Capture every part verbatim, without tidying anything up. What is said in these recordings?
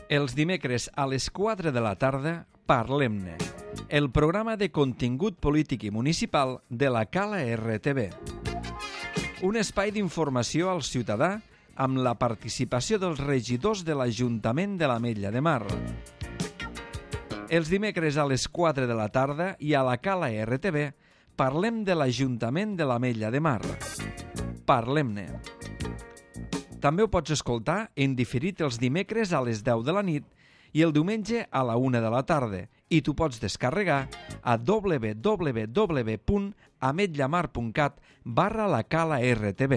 Els dimecres a les quatre de la tarda, Parlem-ne, el programa de contingut polític i municipal de la Cala R T V. Un espai d'informació al ciutadà amb la participació dels regidors de l'Ajuntament de l'Ametlla de Mar. Els dimecres a les quatre de la tarda i a la Cala R T V parlem de l'Ajuntament de l'Ametlla de Mar. Parlem-ne. També ho pots escoltar en diferit els dimecres a les deu de la nit i el diumenge a la una de la tarda, i t'ho pots descarregar a w w w punt ametllamar punt cat barra la Cala R T V.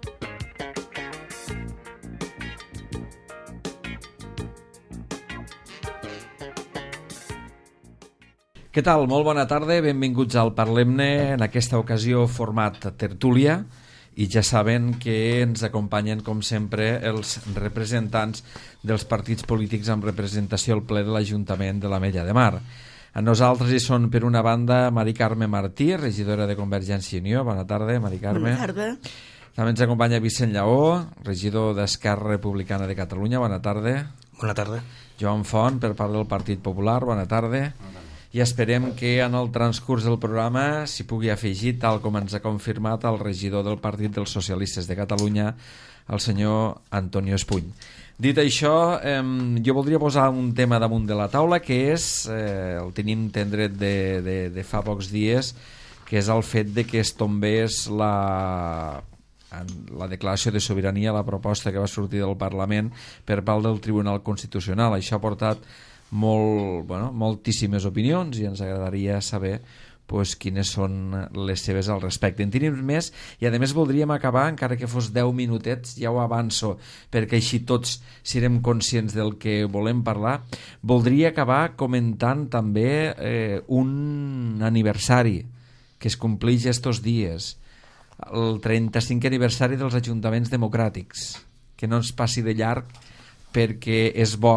Què tal? Molt bona tarda, benvinguts al Parlem-ne, en aquesta ocasió format tertúlia, i ja saben que ens acompanyen, com sempre, els representants dels partits polítics amb representació al ple de l'Ajuntament de l'Ametlla de Mar. A nosaltres hi són, per una banda, Mari Carme Martí, regidora de Convergència i Unió. Bona tarda, Mari Carme. Bona tarda. També ens acompanya Vicent Lleó, regidor d'Esquerra Republicana de Catalunya. Bona tarda. Bona tarda. Joan Font, per part del Partit Popular. Bona tarda. Bona tarda. I esperem que en el transcurs del programa s'hi pugui afegir, tal com ens ha confirmat el regidor del Partit dels Socialistes de Catalunya, el senyor Antonio Espuny. Dit això, eh, jo voldria posar un tema damunt de la taula, que és, eh, el tenim tendret de, de, de fa pocs dies, que és el fet de que es tombés la, la declaració de sobirania, la proposta que va sortir del Parlament per part del Tribunal Constitucional. Això ha portat molt, bueno, moltíssimes opinions i ens agradaria saber pues, quines són les seves al respecte. En tenim més i a més voldríem acabar, encara que fos deu minutets, ja ho avanço, perquè així tots serem conscients del que volem parlar. Voldria acabar comentant també eh, un aniversari que es compleix estos dies, el trenta-cinquè aniversari dels ajuntaments democràtics, que no ens passi de llarg perquè és bo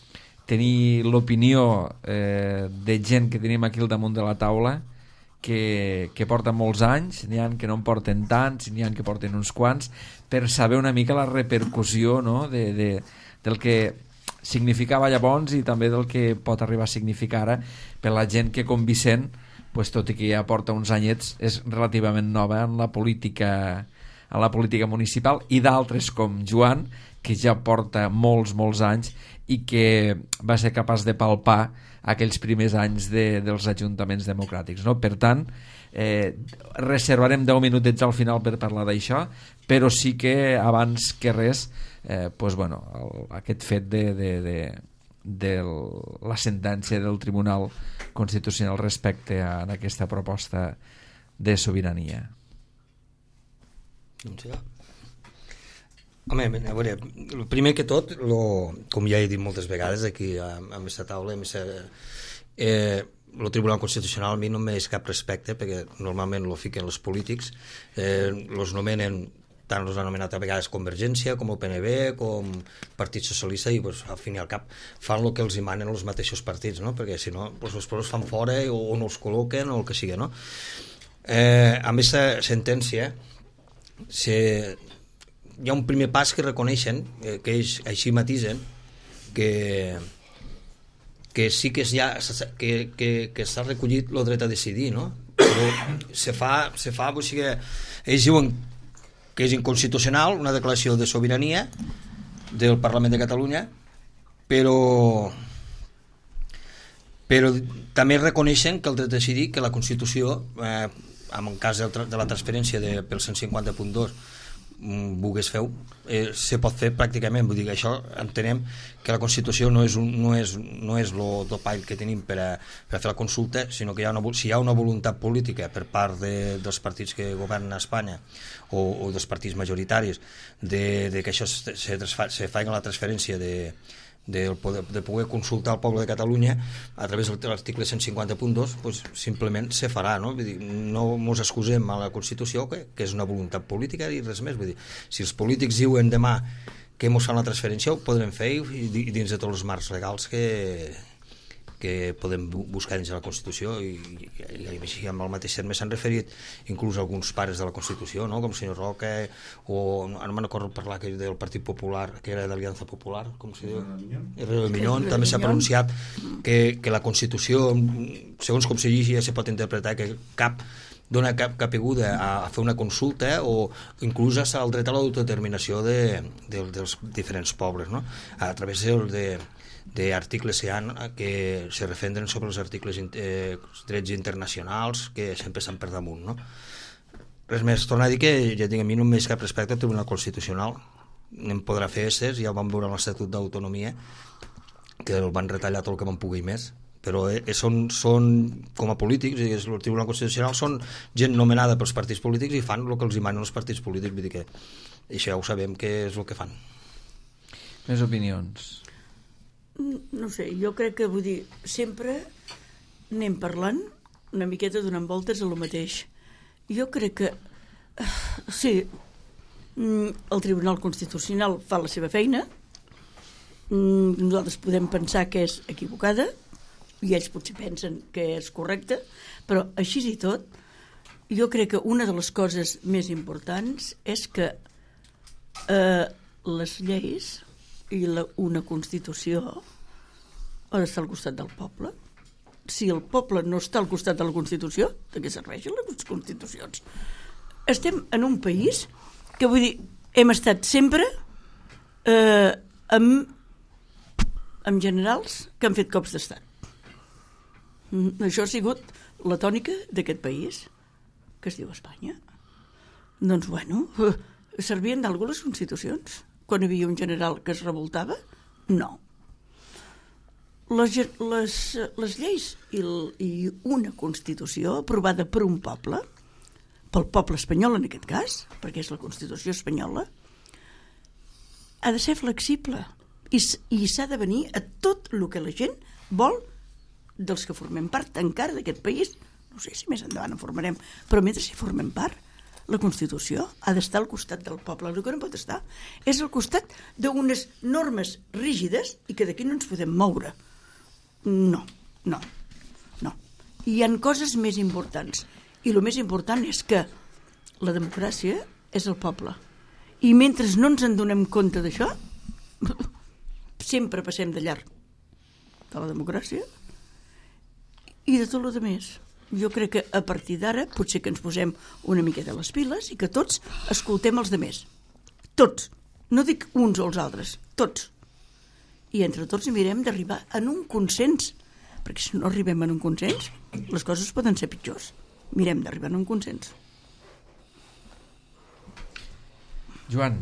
tenir l'opinió eh, de gent que tenim aquí al damunt de la taula que, que porta molts anys, n'hi ha que no en porten tants, n'hi ha que porten uns quants, per saber una mica la repercussió, no?, de, de, del que significava llavors i també del que pot arribar a significar ara per la gent que, com Vicent, pues, tot i que ja porta uns anyets, és relativament nova en la política, en la política municipal, i d'altres com Joan, que ja porta molts, molts anys i que va ser capaç de palpar aquells primers anys de, dels ajuntaments democràtics, no? Per tant, eh, reservarem deu minutets al final per parlar d'això, però sí que abans que res eh, pues, bueno, el, aquest fet de, de, de, de la sentència del Tribunal Constitucional respecte a, a aquesta proposta de sobirania. Doncs ja. Home, a veure, el primer que tot, lo, com ja he dit moltes vegades aquí amb aquesta taula, eh, el Tribunal Constitucional a mi no m'és cap respecte, perquè normalment lo fiquen els polítics, eh, los nomenen, tant els han anomenat a vegades Convergència, com el P N B, com Partit Socialista, i pues, al fin i al cap fan el que els emanen els mateixos partits, no? Perquè si no, pues, els els fan fora o, o no els col·loquen o el que sigui, no? Eh, amb aquesta sentència se... hi ha un primer pas que reconeixen, eh, que ells així matisen, que, que sí que, ja, que, que, que s'ha recollit el dret a decidir, no? Però se fa, se fa o sigui, ells diuen que és inconstitucional una declaració de sobirania del Parlament de Catalunya, però però també reconeixen que el dret a decidir, que la Constitució, eh, en el cas de la transferència de, pel cent cinquanta punt dos, volgués fer, eh, se pot fer pràcticament. Vull dir que això entenem que la Constitució no és, un, no és, no és lo topall que tenim per a, per a fer la consulta, sinó que hi ha una, si hi ha una voluntat política per part de, dels partits que governen a Espanya o, o dels partits majoritaris de, de que això se, se, se faci la transferència de de poder, de poder consultar el poble de Catalunya a través de l'article cent cinquanta punt dos, pues, simplement se farà, no? Vull dir, no ens excusem a la Constitució, que, que és una voluntat política i res més. Vull dir, si els polítics diuen demà que ens fan la transferència, ho podrem fer i, i dins de tots els marcs legals que, que podem buscar dins de la Constitució, i, i, i així amb el mateix terme s'han referit inclús alguns pares de la Constitució, no? Com el senyor Roca, o ara me'n recordo parlar que del Partit Popular, que era d'Aliança Popular, com se diu? Herrero de Miñón, també s'ha pronunciat que, que la Constitució, segons com se llegeix, se pot interpretar que cap dona cap capeguda a, a fer una consulta o inclús al dret a l'autodeterminació de, de, dels diferents pobles, no? A través del, de, d'articles que, han, que se refenden sobre els articles eh, drets internacionals que sempre estan per damunt, no? Res més, tornar a dir que ja tinc a mi només cap respecte al Tribunal Constitucional, en podrà fer esses, ja ho vam veure en l'Estatut d'Autonomia que el van retallar tot el que van poder més, però eh, són, són com a polítics, el Tribunal Constitucional són gent nomenada pels partits polítics i fan el que els manen els partits polítics, vull dir que això ja ho sabem que és el que fan. Més opinions? No sé, jo crec que, vull dir, sempre anem parlant una miqueta donant voltes a lo mateix. Jo crec que sí, el Tribunal Constitucional fa la seva feina, nosaltres podem pensar que és equivocada i ells potser pensen que és correcta, però així i tot jo crec que una de les coses més importants és que eh, les lleis i la, una Constitució ha d'estar al costat del poble. Si el poble no està al costat de la Constitució, de què serveixen les Constitucions? Estem en un país que, vull dir, hem estat sempre eh, amb, amb generals que han fet cops d'estat. Això ha sigut la tònica d'aquest país, que es diu Espanya. Doncs, bueno, servien d'algú les Constitucions? Quan hi havia un general que es revoltava? No. Les, les, les lleis i, el, i una Constitució aprovada per un poble, pel poble espanyol en aquest cas, perquè és la Constitució espanyola, ha de ser flexible i, i s'ha de venir a tot el que la gent vol dels que formem part encara d'aquest país. No sé si més endavant en formarem, però mentre si formem part, la Constitució ha d'estar al costat del poble. El que no pot estar és al costat d'unes normes rígides i que d'aquí no ens podem moure. No, no, no. Hi ha coses més importants. I el més important és que la democràcia és el poble. I mentre no ens en donem compte d'això, sempre passem de llarg de la democràcia i de tot el més. Jo crec que a partir d'ara potser que ens posem una miqueta a les piles i que tots escoltem els demés. Tots. No dic uns o els altres. Tots. I entre tots mirem d'arribar en un consens. Perquè si no arribem en un consens, les coses poden ser pitjors. Mirem d'arribar en un consens. Joan.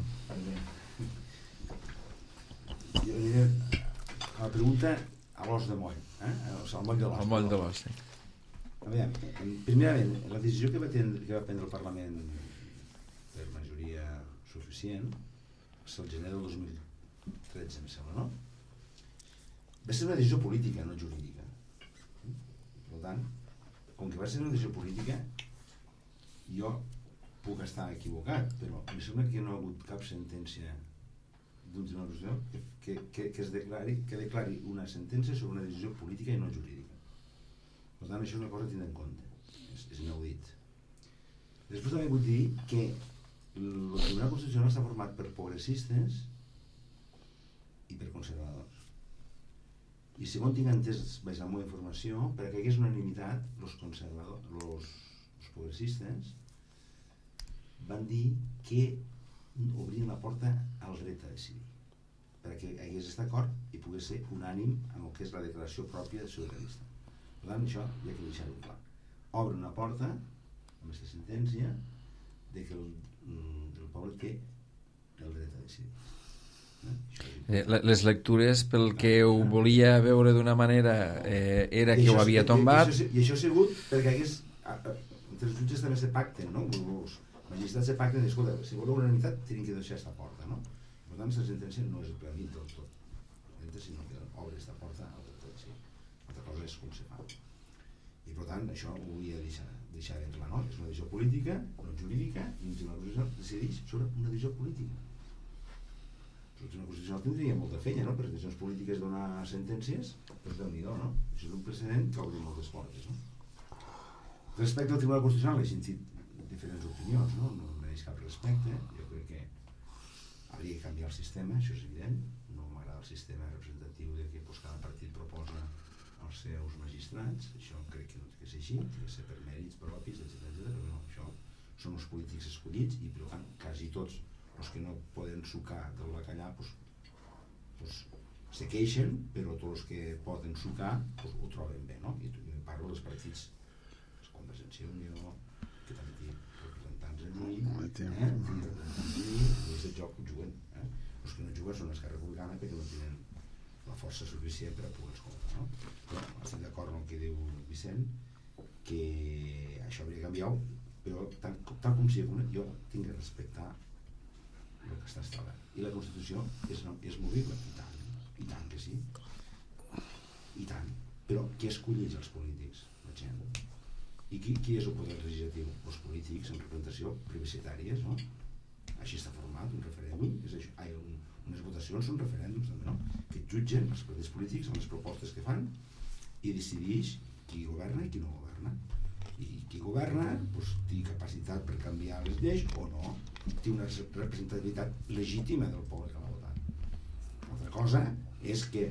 Jo diria la pregunta a l'os de moll, eh? Al moll de l'os. Al moll de l'os, sí. A veure, primerament, la decisió que va, tenir, que va prendre el Parlament per majoria suficient va ser el gener del dos mil tretze, em sembla, no? Va ser una decisió política, no jurídica. Per tant, com que va ser una decisió política, jo puc estar equivocat, però em sembla que no ha hagut cap sentència d'un tribunal constitucional que, que, que, que es declari, que declari una sentència sobre una decisió política i no jurídica. Per tant, això és una cosa a tindre en compte. És, és inaudit. Després també vull dir que el Tribunal Constitucional està format per progressistes i per conservadors. I segons tinc entès, vaig a la meva informació, perquè hi hagués unanimitat, els conservadors, els, els progressistes van dir que obrien la porta al dret a decidir, perquè hi hagués aquest acord i pogués ser unànim en el que és la declaració pròpia de sobiranista. Per tant, això hi ha que deixar-ho clar. Obre una porta, amb aquesta sentència, de que el, el poble té el dret a decidir. Eh? Les lectures, pel que ho volia veure d'una manera, eh, era que ho havia tombat. I això, i això ha sigut perquè hagués... Entre els jutges també se pacten, no? Els magistrats se pacten i escolta, si voleu unanimitat, tenen que deixar aquesta porta, no? Per tant, la sentència no és el que tot, tot. Sinó que obre aquesta porta al dret a decidir. Altra cosa és com se fa. I per tant, això ho volia deixar, deixar ben clar, no? És una decisió política, no jurídica, i un tribunal constitucional decideix sobre una decisió política. el Tribunal Constitucional tindria molta feina, no? Per decisions polítiques donar sentències, doncs Déu-n'hi-do, no? Això és un precedent que obri moltes portes, no? Respecte al Tribunal Constitucional he sentit diferents opinions, no? No mereix cap respecte. Jo crec que hauria de canviar el sistema, això és evident. No m'agrada el sistema representatiu de que pues, cada partit proposa els seus magistrats. Això crec que no té que ser així, té que ser per mèrits propis, etcètera, però no, això són els polítics escollits i per tant quasi tots els que no poden sucar del bacallà pues, pues, se queixen, però tots els que poden sucar pues, ho troben bé, no? I parlo dels partits Convergència i Unió, que també té representants allí, eh? representants allí, els de joc juguen, eh? Els que no juguen són Esquerra Republicana perquè no tenen la força suficient per a poder escoltar, no? Però estic d'acord amb el que diu Vicent, que això hauria de canviar, però tal, tal com sigui, jo tinc que respectar el que està establert. I la Constitució és, és movible, i tant, i tant que sí, i tant. Però qui escolleix els polítics? La gent. I qui, qui és el poder legislatiu? Els polítics en representació plebiscitàries, no? Així està format un referèndum, és això. Ai, un, unes votacions són referèndums també, no? Que jutgen els partits polítics amb les propostes que fan i decideix qui governa i qui no governa. I qui governa doncs, té capacitat per canviar les lleis o no, té una representativitat legítima del poble que l'ha votat. Altra cosa és que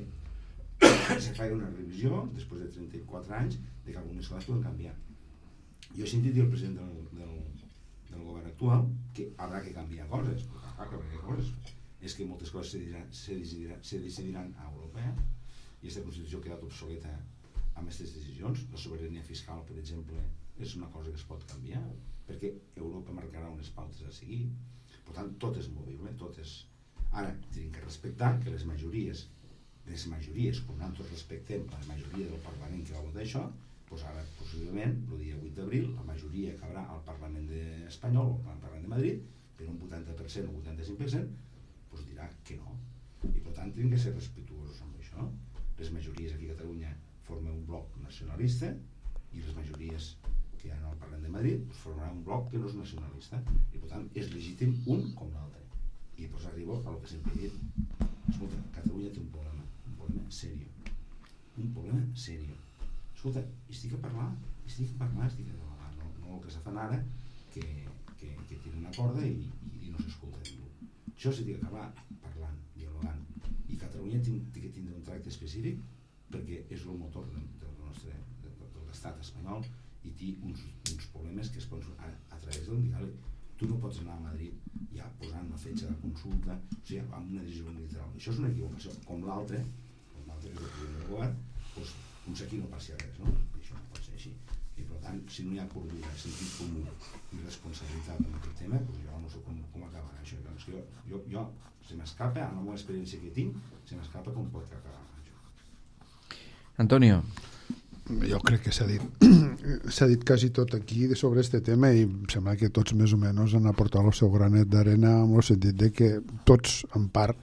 se fa una revisió després de trenta-quatre anys de que algunes coses poden canviar. Jo he sentit dir al president del, del, del govern actual que haurà que canviar coses, però clar, que haurà coses és que moltes coses se, decidiran, se, decidiran, se decidiran a Europa i aquesta Constitució ha quedat obsoleta amb aquestes decisions. La sobirania fiscal, per exemple, és una cosa que es pot canviar perquè Europa marcarà unes pautes a seguir. Per tant, tot és movible, tot és... Ara, tenim que respectar que les majories les majories, com nosaltres respectem la majoria del Parlament que va votar això, doncs ara, possiblement, el dia vuit d'abril, la majoria que haurà al Parlament espanyol o al Parlament de Madrid, per un vuitanta per cent o vuitanta-cinc per cent, doncs dirà que no. I per tant, tenim que ser respectuosos amb això. Les majories aquí a Catalunya formen un bloc nacionalista i les majories que hi ha al Parlament de Madrid doncs formaran un bloc que no és nacionalista. I per tant, és legítim un com l'altre. I doncs arribo al que sempre he dit. Escolta, Catalunya té un problema. Un problema serio. Un problema serio. Escolta, estic a parlar, estic a parlar, estic a dialogar, no, no el que se fan ara, que, que, que tiren una corda i, i, i no s'escolta ningú. Això s'ha d'acabar parlant, dialogant. I Catalunya té que tindre un tracte específic perquè és el motor del, del nostre, del, de l'estat espanyol i té uns, uns problemes que es poden a, a través del diàleg. Tu no pots anar a Madrid ja posant una fetge de consulta, o sigui, amb una decisió unilateral. Això és una equivocació, com l'altre, com l'altre que és el president del govern, doncs, com si aquí no passi res, no? I això no pot ser així. I per tant, si no hi ha cordura, sentit comú i responsabilitat en aquest tema, doncs jo no sé com, com acabarà això. Doncs jo, jo, jo, se m'escapa, amb la meva experiència que tinc, se m'escapa com pot acabar això. Antonio. Jo crec que s'ha dit s'ha dit quasi tot aquí sobre este tema i em sembla que tots més o menys han aportat el seu granet d'arena en el sentit de que tots en part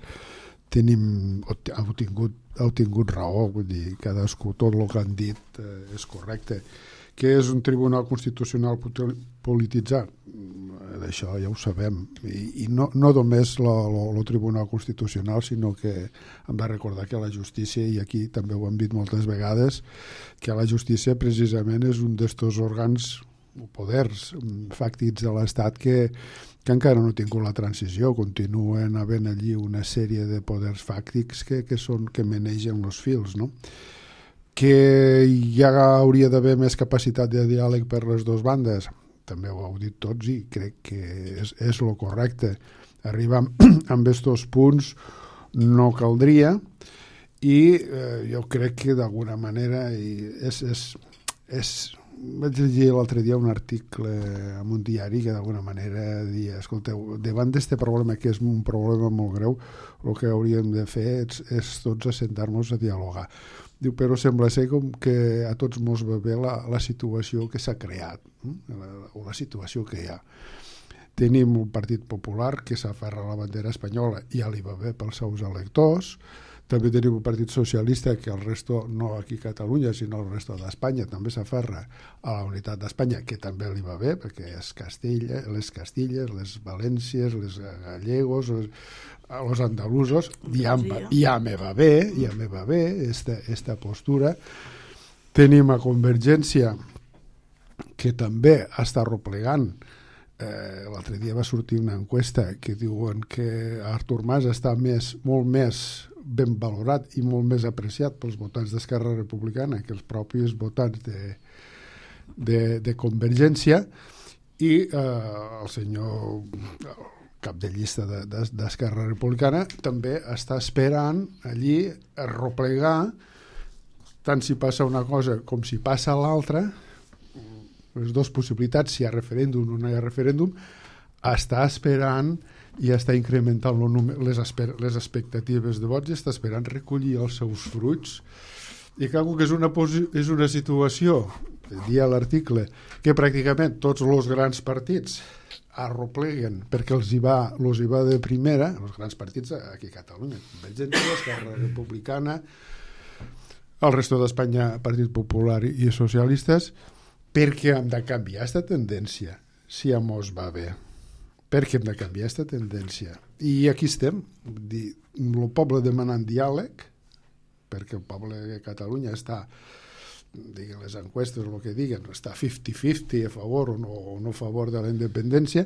tenim, heu tingut, heu tingut raó, vull dir, cadascú, tot el que han dit eh, és correcte. Que és un tribunal constitucional polititzat? D'això ja ho sabem. I, i no, no només el tribunal constitucional, sinó que hem de recordar que la justícia, i aquí també ho hem dit moltes vegades, que la justícia precisament és un d'estos òrgans o poders fàctics de l'Estat que, que encara no ha tingut la transició, continuen havent allí una sèrie de poders fàctics que, que, són, que manegen els fils, no? Que ja hauria d'haver més capacitat de diàleg per les dues bandes, també ho heu dit tots i crec que és, és lo correcte. Arribar amb estos punts no caldria i eh, jo crec que d'alguna manera i és, és, és, vaig llegir l'altre dia un article en un diari que d'alguna manera dia, escolteu, davant d'este problema que és un problema molt greu, el que hauríem de fer és, és tots assentar-nos a dialogar. Diu, però sembla ser com que a tots mos va bé la, la situació que s'ha creat, eh? la, o la situació que hi ha. Tenim un Partit Popular que s'aferra a la bandera espanyola i ja li va bé pels seus electors, també tenim un partit socialista que el resto, no aquí a Catalunya, sinó el resto d'Espanya, també s'aferra a la unitat d'Espanya, que també li va bé, perquè és Castilla, les Castilles, les Valències, les gallegos, les, els andalusos, ja, ja me va bé, ja me va bé esta, esta postura. Tenim a Convergència, que també està replegant. Eh, l'altre dia va sortir una enquesta que diuen que Artur Mas està més, molt més ben valorat i molt més apreciat pels votants d'Esquerra Republicana que els propis votants de, de, de Convergència, i eh, el senyor el cap de llista de, de, d'Esquerra Republicana també està esperant allí a replegar, tant si passa una cosa com si passa l'altra, les dues possibilitats, si hi ha referèndum o no hi ha referèndum, està esperant i està incrementant el número, les, esper, les expectatives de vots, i està esperant recollir els seus fruits. I crec que és una, és una situació, dia a l'article, que pràcticament tots els grans partits arropleguen perquè els hi va, els hi va de primera, els grans partits aquí a Catalunya, Convergència, Esquerra Republicana, el resto d'Espanya, Partit Popular i Socialistes, perquè hem de canviar aquesta tendència, si a mos va bé. Perquè hem de canviar aquesta tendència. I aquí estem, el poble demanant diàleg, perquè el poble de Catalunya està, diguen les enquestes, el que diguen, està cinquanta cinquanta a favor o no, o no a favor de la independència,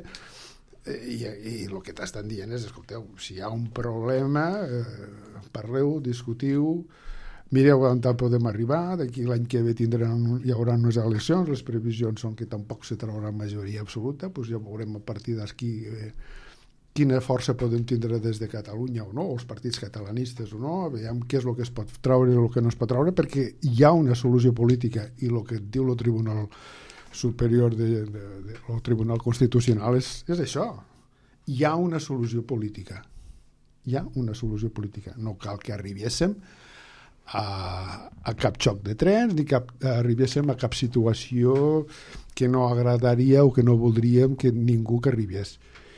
i, i el que t'estan dient és, escolteu, si hi ha un problema, eh, parleu, discutiu, mireu on podem arribar, d'aquí l'any que ve tindran, hi haurà unes eleccions, les previsions són que tampoc se traurà majoria absoluta, doncs ja veurem a partir d'aquí eh, quina força podem tindre des de Catalunya o no, els partits catalanistes o no, veiem què és el que es pot traure i el que no es pot traure, perquè hi ha una solució política, i el que diu el Tribunal Superior, de, de, de, el Tribunal Constitucional és, és això, hi ha una solució política, hi ha una solució política, no cal que arribéssim A, a cap xoc de trens, ni cap, arribéssim a cap situació que no agradaria o que no voldríem que ningú que arribés.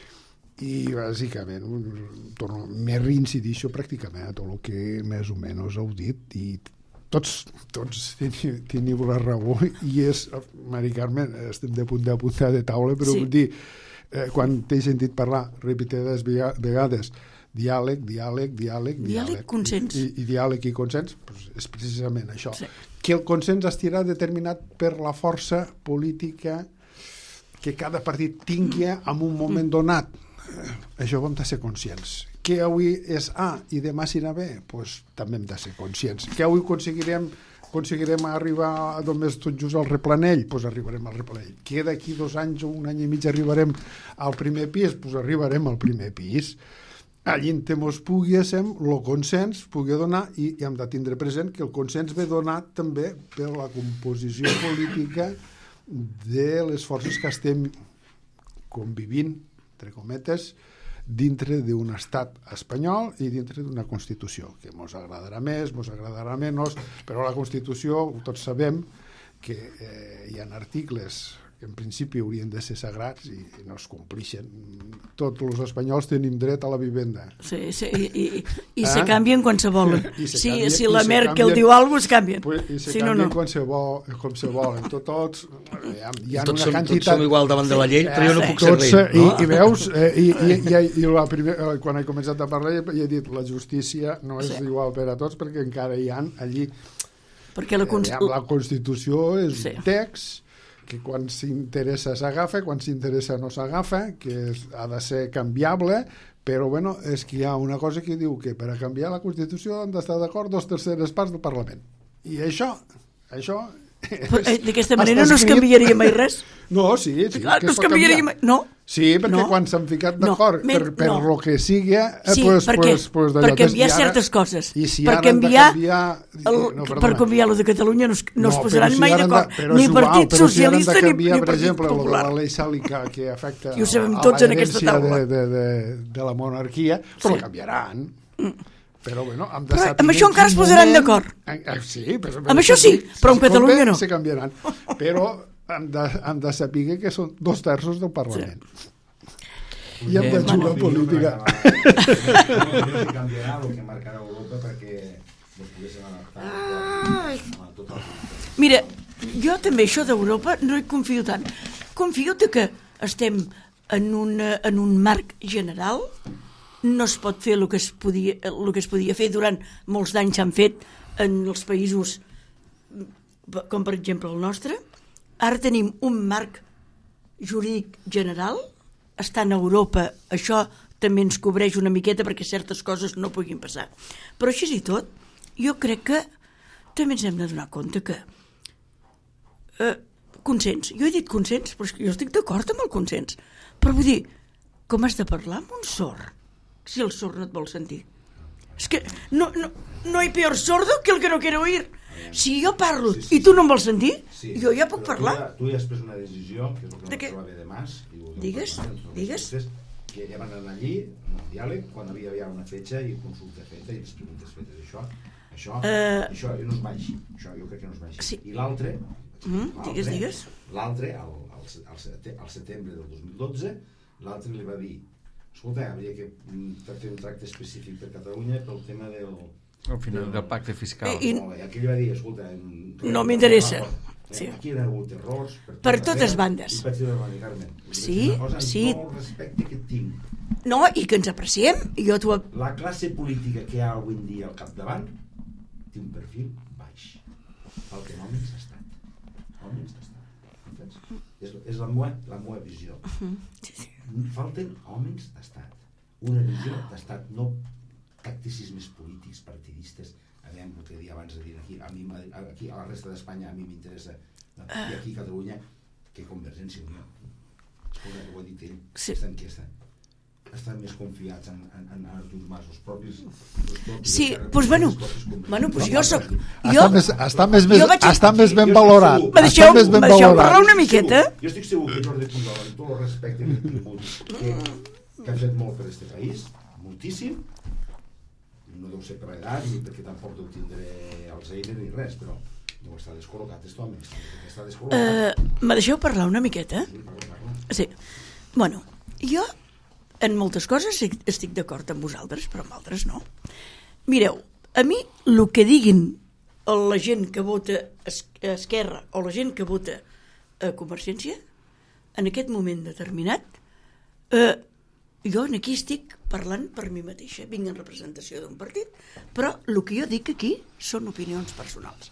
I bàsicament torno, m'he reincidir això pràcticament a tot el que més o menys heu dit, i tots, tots teniu, teniu la raó, i és, Mari Carmen, estem de punt d'apuntar de taula, però sí. Vull dir, eh, quan t'he sentit parlar repetides vegades diàleg, diàleg, diàleg, diàleg, consens. I, i diàleg i consens, doncs és precisament això. Sí. Que el consens estirà determinat per la força política que cada partit tingui en un moment donat. Eh, això ho hem de ser conscients. Que avui és A i demà serà B, doncs també hem de ser conscients. Que avui aconseguirem aconseguirem arribar a només tot just al replanell, doncs arribarem al replanell. Que d'aquí dos anys o un any i mig arribarem al primer pis, doncs arribarem al primer pis. Allí en temors pugui ser el consens pugui donar, i, i hem de tindre present que el consens ve donat també per la composició política de les forces que estem convivint, entre cometes, dintre d'un estat espanyol i dintre d'una Constitució, que ens agradarà més, ens agradarà menys, però la Constitució, tots sabem que eh, hi ha articles que en principi haurien de ser sagrats i, i no es complixen. Tots els espanyols tenim dret a la vivenda. Sí, sí, i, i, i eh? se canvien quan se volen. Se sí, canvien, si la Merkel canvien, diu alguna cosa, es canvien. Pues, I se si canvien no, no. quan se vol, com se volen. Tot, tots, hi ha, hi ha tots, una som, quantitat... tots som igual davant de la llei, però jo no sí. puc ser Tots, rei. i, No? i veus, eh, i, i, i, i la primer, quan he començat a parlar ja he dit la justícia no és sí. igual per a tots, perquè encara hi ha allí... Perquè la, const... eh, la Constitució és sí. un text que quan s'interessa s'agafa, quan s'interessa no s'agafa, que és, ha de ser canviable, però bueno, és que hi ha una cosa que diu que per a canviar la Constitució han d'estar d'acord dos terceres parts del Parlament. I això, això... D'aquesta manera no es canviaria mai res? No, sí, sí. Clar, que no es es pot canviaria canviar. mai... No? Sí, perquè no. quan s'han ficat d'acord no, per, per no. lo que sigui... Eh, sí, pues, perquè, pues, pues per canviar ara, certes coses. I si per ara canviar, canviar el, no, per canviar lo de Catalunya no es, no no, es posaran si mai d'acord. Ni igual, Partit Socialista si ni, canviar, ni per Partit exemple, Popular. la llei sàlica que afecta I ho sabem a tots la en aquesta herència taula. de, de, de, de la monarquia, però Sí. la canviaran. Mm. Però, bueno, hem de però saber amb això encara es posaran d'acord. Sí, però, però amb això sí, però en Catalunya no. Se canviaran. Però hem de, hem de saber que són dos terços del Parlament. Sí. I amb la juga política. No se canviarà el que marcarà Europa perquè es poguessin adaptar a tot el... Mira, jo també això d'Europa no hi confio tant. Confio que estem en, una, en un marc general, no es pot fer el que es podia, el que es podia fer durant molts d'anys s'han fet en els països com per exemple el nostre. Ara tenim un marc jurídic general, està en Europa, això també ens cobreix una miqueta perquè certes coses no puguin passar. Però així i tot, jo crec que també ens hem de donar compte que eh, consens, jo he dit consens, però jo estic d'acord amb el consens, però vull dir, com has de parlar amb un sord si el sord no et vol sentir? És que no, no, no hi peor sordo que el que no quiere oír. Si jo parlo sí, sí, i tu no em vols sentir, sí, jo ja puc parlar. Tu ja, tu ja has pres una decisió, que és el que de no trobava de Mas. Digues, digues. Que ja van anar allí, un diàleg, quan havia, havia una fetge i consulta feta i les preguntes fetes. Això, això, uh, això no es baix. Això jo crec que no es baix. Sí. I l'altre, mm, digues, digues. L'altre, al, al, al setembre del dos mil dotze, l'altre li va dir, escolta, hauria que fer un tracte específic per Catalunya pel tema del... al final del pacte fiscal. I, i aquí li va dir, escolta... No m'interessa. Sí. Aquí hi ha hagut errors... Per, per totes bandes. I per totes bandes, Carmen. Sí, sí. Amb tot el respecte que tinc. No, i que ens apreciem. I jo t'ho... La classe política que hi ha avui en dia al capdavant té un perfil baix. Falten homes d'estat. Homes d'estat. És, és la meva, la meva visió. Sí, sí. Falten homes d'estat. Una visió d'estat, no tacticismes polítics, partidistes. A veure, el que dia abans de dir aquí, a, mi, aquí a la resta d'Espanya a mi m'interessa, i aquí a Catalunya, que Convergència i Unió. Escolta, ho ha dit ell, sí. Aquesta enquesta. Estan més confiats en, en, en Artur Mas, els propis... Els propis sí, doncs pues, bueno, bueno, pues jo soc... Jo, està més, està més, més, vaig... està més ben valorat. Me deixeu, me deixeu parlar una miqueta? Jo estic segur que Jordi Pujol, amb tot el respecte que he tingut, que, que ha fet molt per este país, moltíssim, no deu ser per l'edat ni perquè tampoc deu tindre Alzheimer ni res, però deu estar descol·locat aquest home, està descol·locat. Uh, me deixeu parlar una miqueta? Sí, parla, parla. Sí. Bueno, jo en moltes coses estic d'acord amb vosaltres, però amb altres no. Mireu, a mi el que diguin la gent que vota a Esquerra o la gent que vota a Convergència, en aquest moment determinat, eh, jo aquí estic parlant per mi mateixa, vinc en representació d'un partit, però el que jo dic aquí són opinions personals.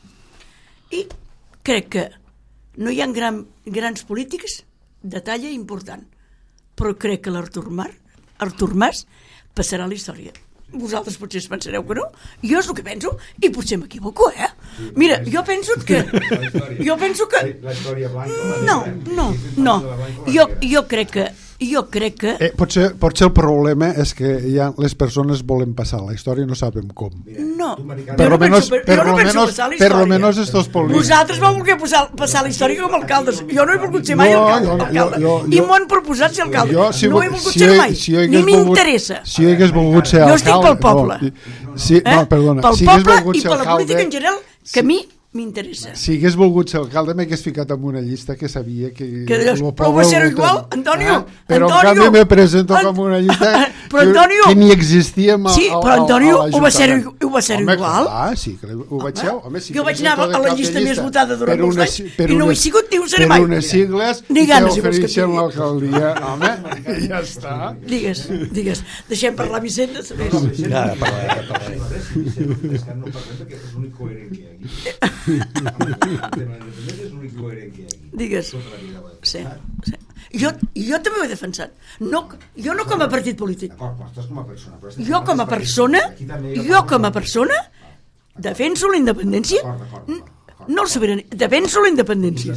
I crec que no hi ha gran, grans polítics de talla important, però crec que l'Artur Mas, Artur Mas passarà a la història. Vosaltres potser es pensareu que no, jo és el que penso i potser m'equivoco, eh? Mira, jo penso que... Jo penso que... La història blanca... No, no, no. Jo, jo crec que... Jo crec que... Eh, potser, potser el problema és que ja les persones volen passar la història i no sabem com. No, per lo menos, per lo menos, per lo menos estos polítics. Vosaltres vau voler passar, passar la història com a alcaldes. Jo no he volgut ser mai no, alcalde. Jo, jo, jo, I m'ho han proposat ser alcalde. Jo, si, no he volgut si ser mai. Si Ni m'interessa. Si hagués volgut ser alcalde... Jo estic pel poble. No, si, eh? no perdona. Pel si poble i per la política en general, que a mi m'interessa. Si hagués volgut ser alcalde m'hagués ficat en una llista que sabia que... Que dius, però va ser igual, Antonio. Ah, però Antonio, en canvi me presento com una llista però, Antonio, que, que ni existia a, sí, però Antonio ho va ser, ho va ser home, igual. Clar, sí, que ho vaig ser. Home, sí, jo vaig anar a la llista més votada durant molts anys i no ho he sigut ni ho seré mai. Per unes sigles ni ganes, que ofereixen l'alcaldia. Home, ja està. Digues, digues. Deixem parlar Vicent de saber. Ja, parlaré, parlaré. És que no parlem perquè és l'únic coherent que hi ha aquí. El tema de l'independència és l'únic coherent que hi ha aquí. Digues. Sí, sí. Jo, jo també ho he defensat. No, jo no com a partit polític. D'acord, però estàs com a persona. Però jo com a persona, jo com a persona, defenso la independència. No el sobirania, defenso la independència.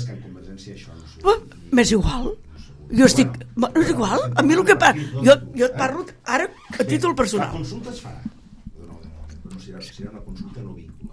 M'és igual. Jo estic... No és igual. A mi el que parlo... Jo, jo et parlo ara a títol personal. La consulta es farà. No, no, no serà, serà una consulta no vinculant.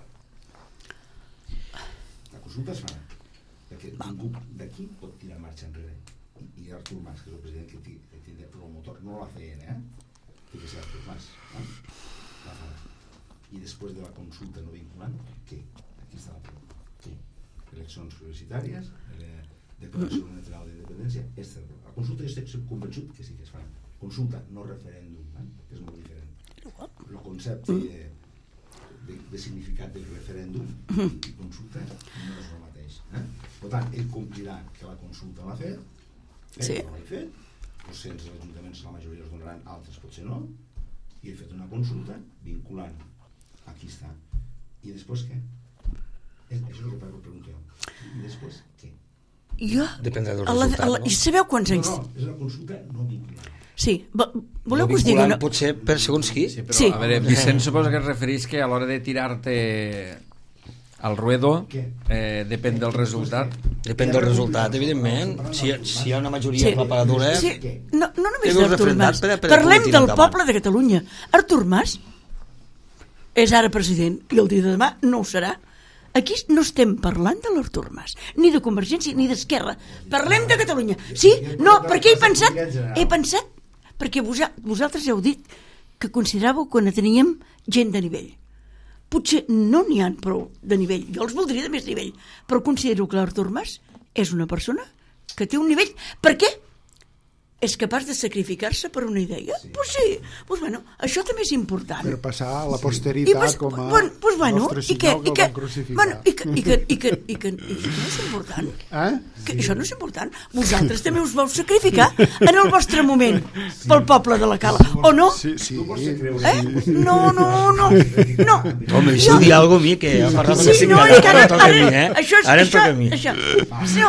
La consulta es farà. Perquè ningú d'aquí pot tirar marxa enrere. I Artur Mas, que és el president que té el motor, no la C N, eh? Té que ser Artur Mas. Eh? La farà. I després de la consulta no vinculant, què? Aquí està la pregunta. Què? Eleccions universitàries, declaració unilateral d'independència, la consulta jo estic convençut que sí que es farà. consulta, no referèndum, eh? Que és molt diferent. El concepte de, de, de significat del referèndum i consulta no és el mateix. Eh? Per tant, ell complirà que la consulta l'ha fet, fet sí. no l'ha fet, els cens dels ajuntaments la majoria els donaran, altres potser no, i he fet una consulta vinculant. Aquí està. I després què? És, això és el que pregunteu. I després què? Jo? Dependrà del la, resultat, la, no? I sabeu quants anys? No, no, és una consulta no vinculant. Sí, voleu no que us digui una... pot ser per segons qui? Sí, però sí. a veure, Vicent suposa que es referís que a l'hora de tirar-te al ruedo eh, depèn del resultat. Depèn del resultat, evidentment. Si, si hi ha una majoria Sí. aclaparadora... Sí. No, no només Té dos d'Artur referendats Mas. per a- per a Parlem poder tirar del endavant. poble de Catalunya. Artur Mas és ara president i el dia de demà no ho serà. Aquí no estem parlant de l'Artur Mas, ni de Convergència ni d'Esquerra. Parlem de Catalunya. Sí? No, perquè he pensat, he pensat, perquè vosa, vosaltres heu dit que consideràveu que no teníem gent de nivell. Potser no n'hi ha prou de nivell. Jo els voldria de més nivell, però considero que l'Artur Mas és una persona que té un nivell. Per què? És capaç de sacrificar-se per una idea? Doncs pues sí, pues bueno, això també és important. Per passar a la posteritat pues, com a bueno, pues bueno, nostre i que, senyor que i el que, van crucificar. bueno, i que, i que, i que, i que, i això no és important. Eh? Que això no és important. Vosaltres també us vau sacrificar en el vostre moment pel poble de la Cala, o no? Sí, sí. Eh? No, no, no, no. Home, això dir alguna cosa a mi, que ha parlat Sí, sí, no, ara, encara, ara toca a mi, eh? això és, Ara em això, toca a mi. això. Sí, no,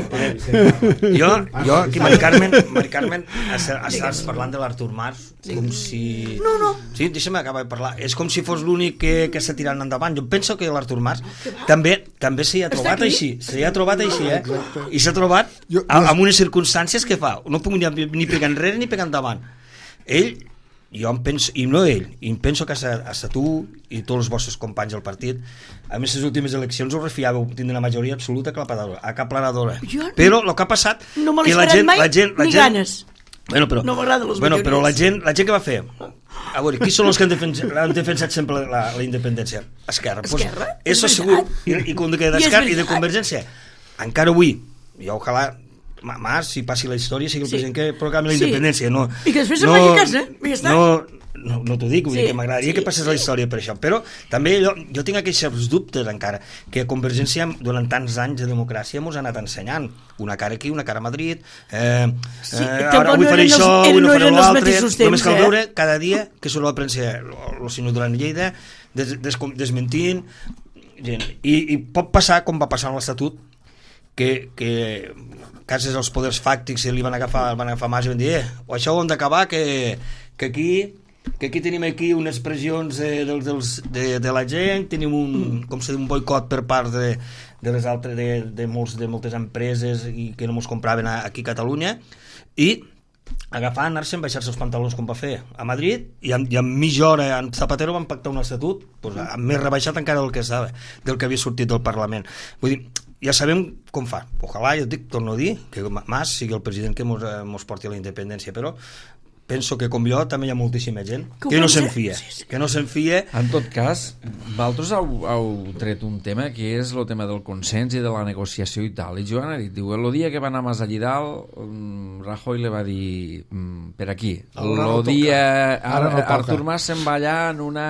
bueno, Jo, jo aquí, Mari Carmen, Mari Carmen, estàs parlant de l'Artur Mas com si... No, no. Sí, deixa'm acabar de parlar. És com si fos l'únic que, que està tirant endavant. Jo penso que l'Artur Mas també també s'hi ha trobat així. S'hi ha trobat així, eh? I s'ha trobat Jo- amb unes circumstàncies que fa. No puc ni, ni pegar enrere ni pegar endavant. Ell, jo em penso, i no ell, i em penso que hasta tu i tots els vostres companys del partit, a més les últimes eleccions us refiàveu tindre una majoria absoluta aclaparadora, aclaparadora. Jo no- Però el que ha passat no me l'he que la esperat gent, mai, la gent, la ni gent, ganes. Bueno, però, No m'agraden les bueno, però la majories. gent, la gent que va fer, a veure, qui són els que han defensat, han defensat sempre la, la independència? Esquerra. Esquerra, Pues, és eso segur. I, i, com que I és d'Esquerra i de veritat. Convergència. Encara avui, i ojalà Mas, si passi la història, sigui el Sí. president que proclami la Sí. independència. No, I que després se'n vagi a casa, i ja està. No, no, no t'ho dic, vull Sí, dir que m'agradaria sí, que passés sí. la història per això, però també jo, jo tinc aquests dubtes encara, que Convergència durant tants anys de democràcia mos ha anat ensenyant, una cara aquí, una cara a Madrid, eh, Sí, eh, tampoc ara avui no faré eren això, els- avui no no faré eren els l'altre, mateixos només temps, cal eh? veure cada dia que surt a la premsa el senyor Duran i Lleida des, des, desmentint gent. I, i pot passar com va passar en l'Estatut, que, que gràcies als poders fàctics li van agafar, van agafar Mas i van dir eh, o això ho hem d'acabar, que, que aquí que aquí tenim aquí unes pressions de, dels, dels, de, de la gent, tenim un, com se diu, un boicot per part de, de les altres de, de, molts, de moltes empreses i que no mos compraven a, aquí a Catalunya, i agafar, anar-se'n, baixar-se els pantalons com va fer a Madrid, i en, i en mitja hora en Zapatero van pactar un estatut pues, més rebaixat encara del que estava, del que havia sortit del Parlament. Vull dir, ja sabem com fa. Ojalà, jo dic, torno a dir, que Mas sigui el president que mos, eh, mos porti a la independència, però penso que com jo també hi ha moltíssima gent Que ho que no pensa? se'n fia, Sí, sí. que no se'n fia. En tot cas, vosaltres heu, heu tret un tema que és el tema del consens i de la negociació i tal. I Joan ha dit, diu, el dia que va anar més allí dalt, um, Rajoy li va dir, mm, per aquí. Ara no El toca. dia... Ara no toca. Artur Mas se'n va allà en una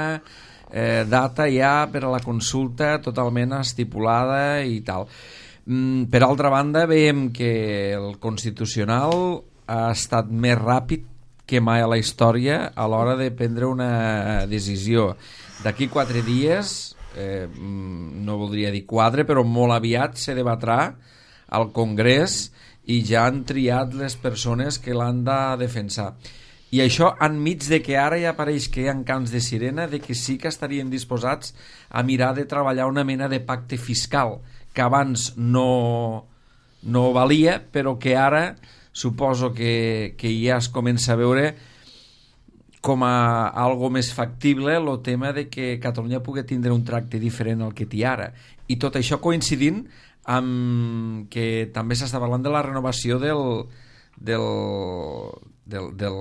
eh, data ja per a la consulta totalment estipulada i tal. Mm, per altra banda, veiem que el Constitucional ha estat més ràpid que mai a la història a l'hora de prendre una decisió. D'aquí quatre dies, eh, no voldria dir quatre, però molt aviat se debatrà al Congrés i ja han triat les persones que l'han de defensar. I això enmig de que ara ja apareix que hi ha cants de sirena de que sí que estarien disposats a mirar de treballar una mena de pacte fiscal que abans no, no valia, però que ara suposo que, que ja es comença a veure com a algo més factible el tema de que Catalunya pugui tindre un tracte diferent al que té ara. I tot això coincidint amb que també s'està parlant de la renovació del, del, del, del,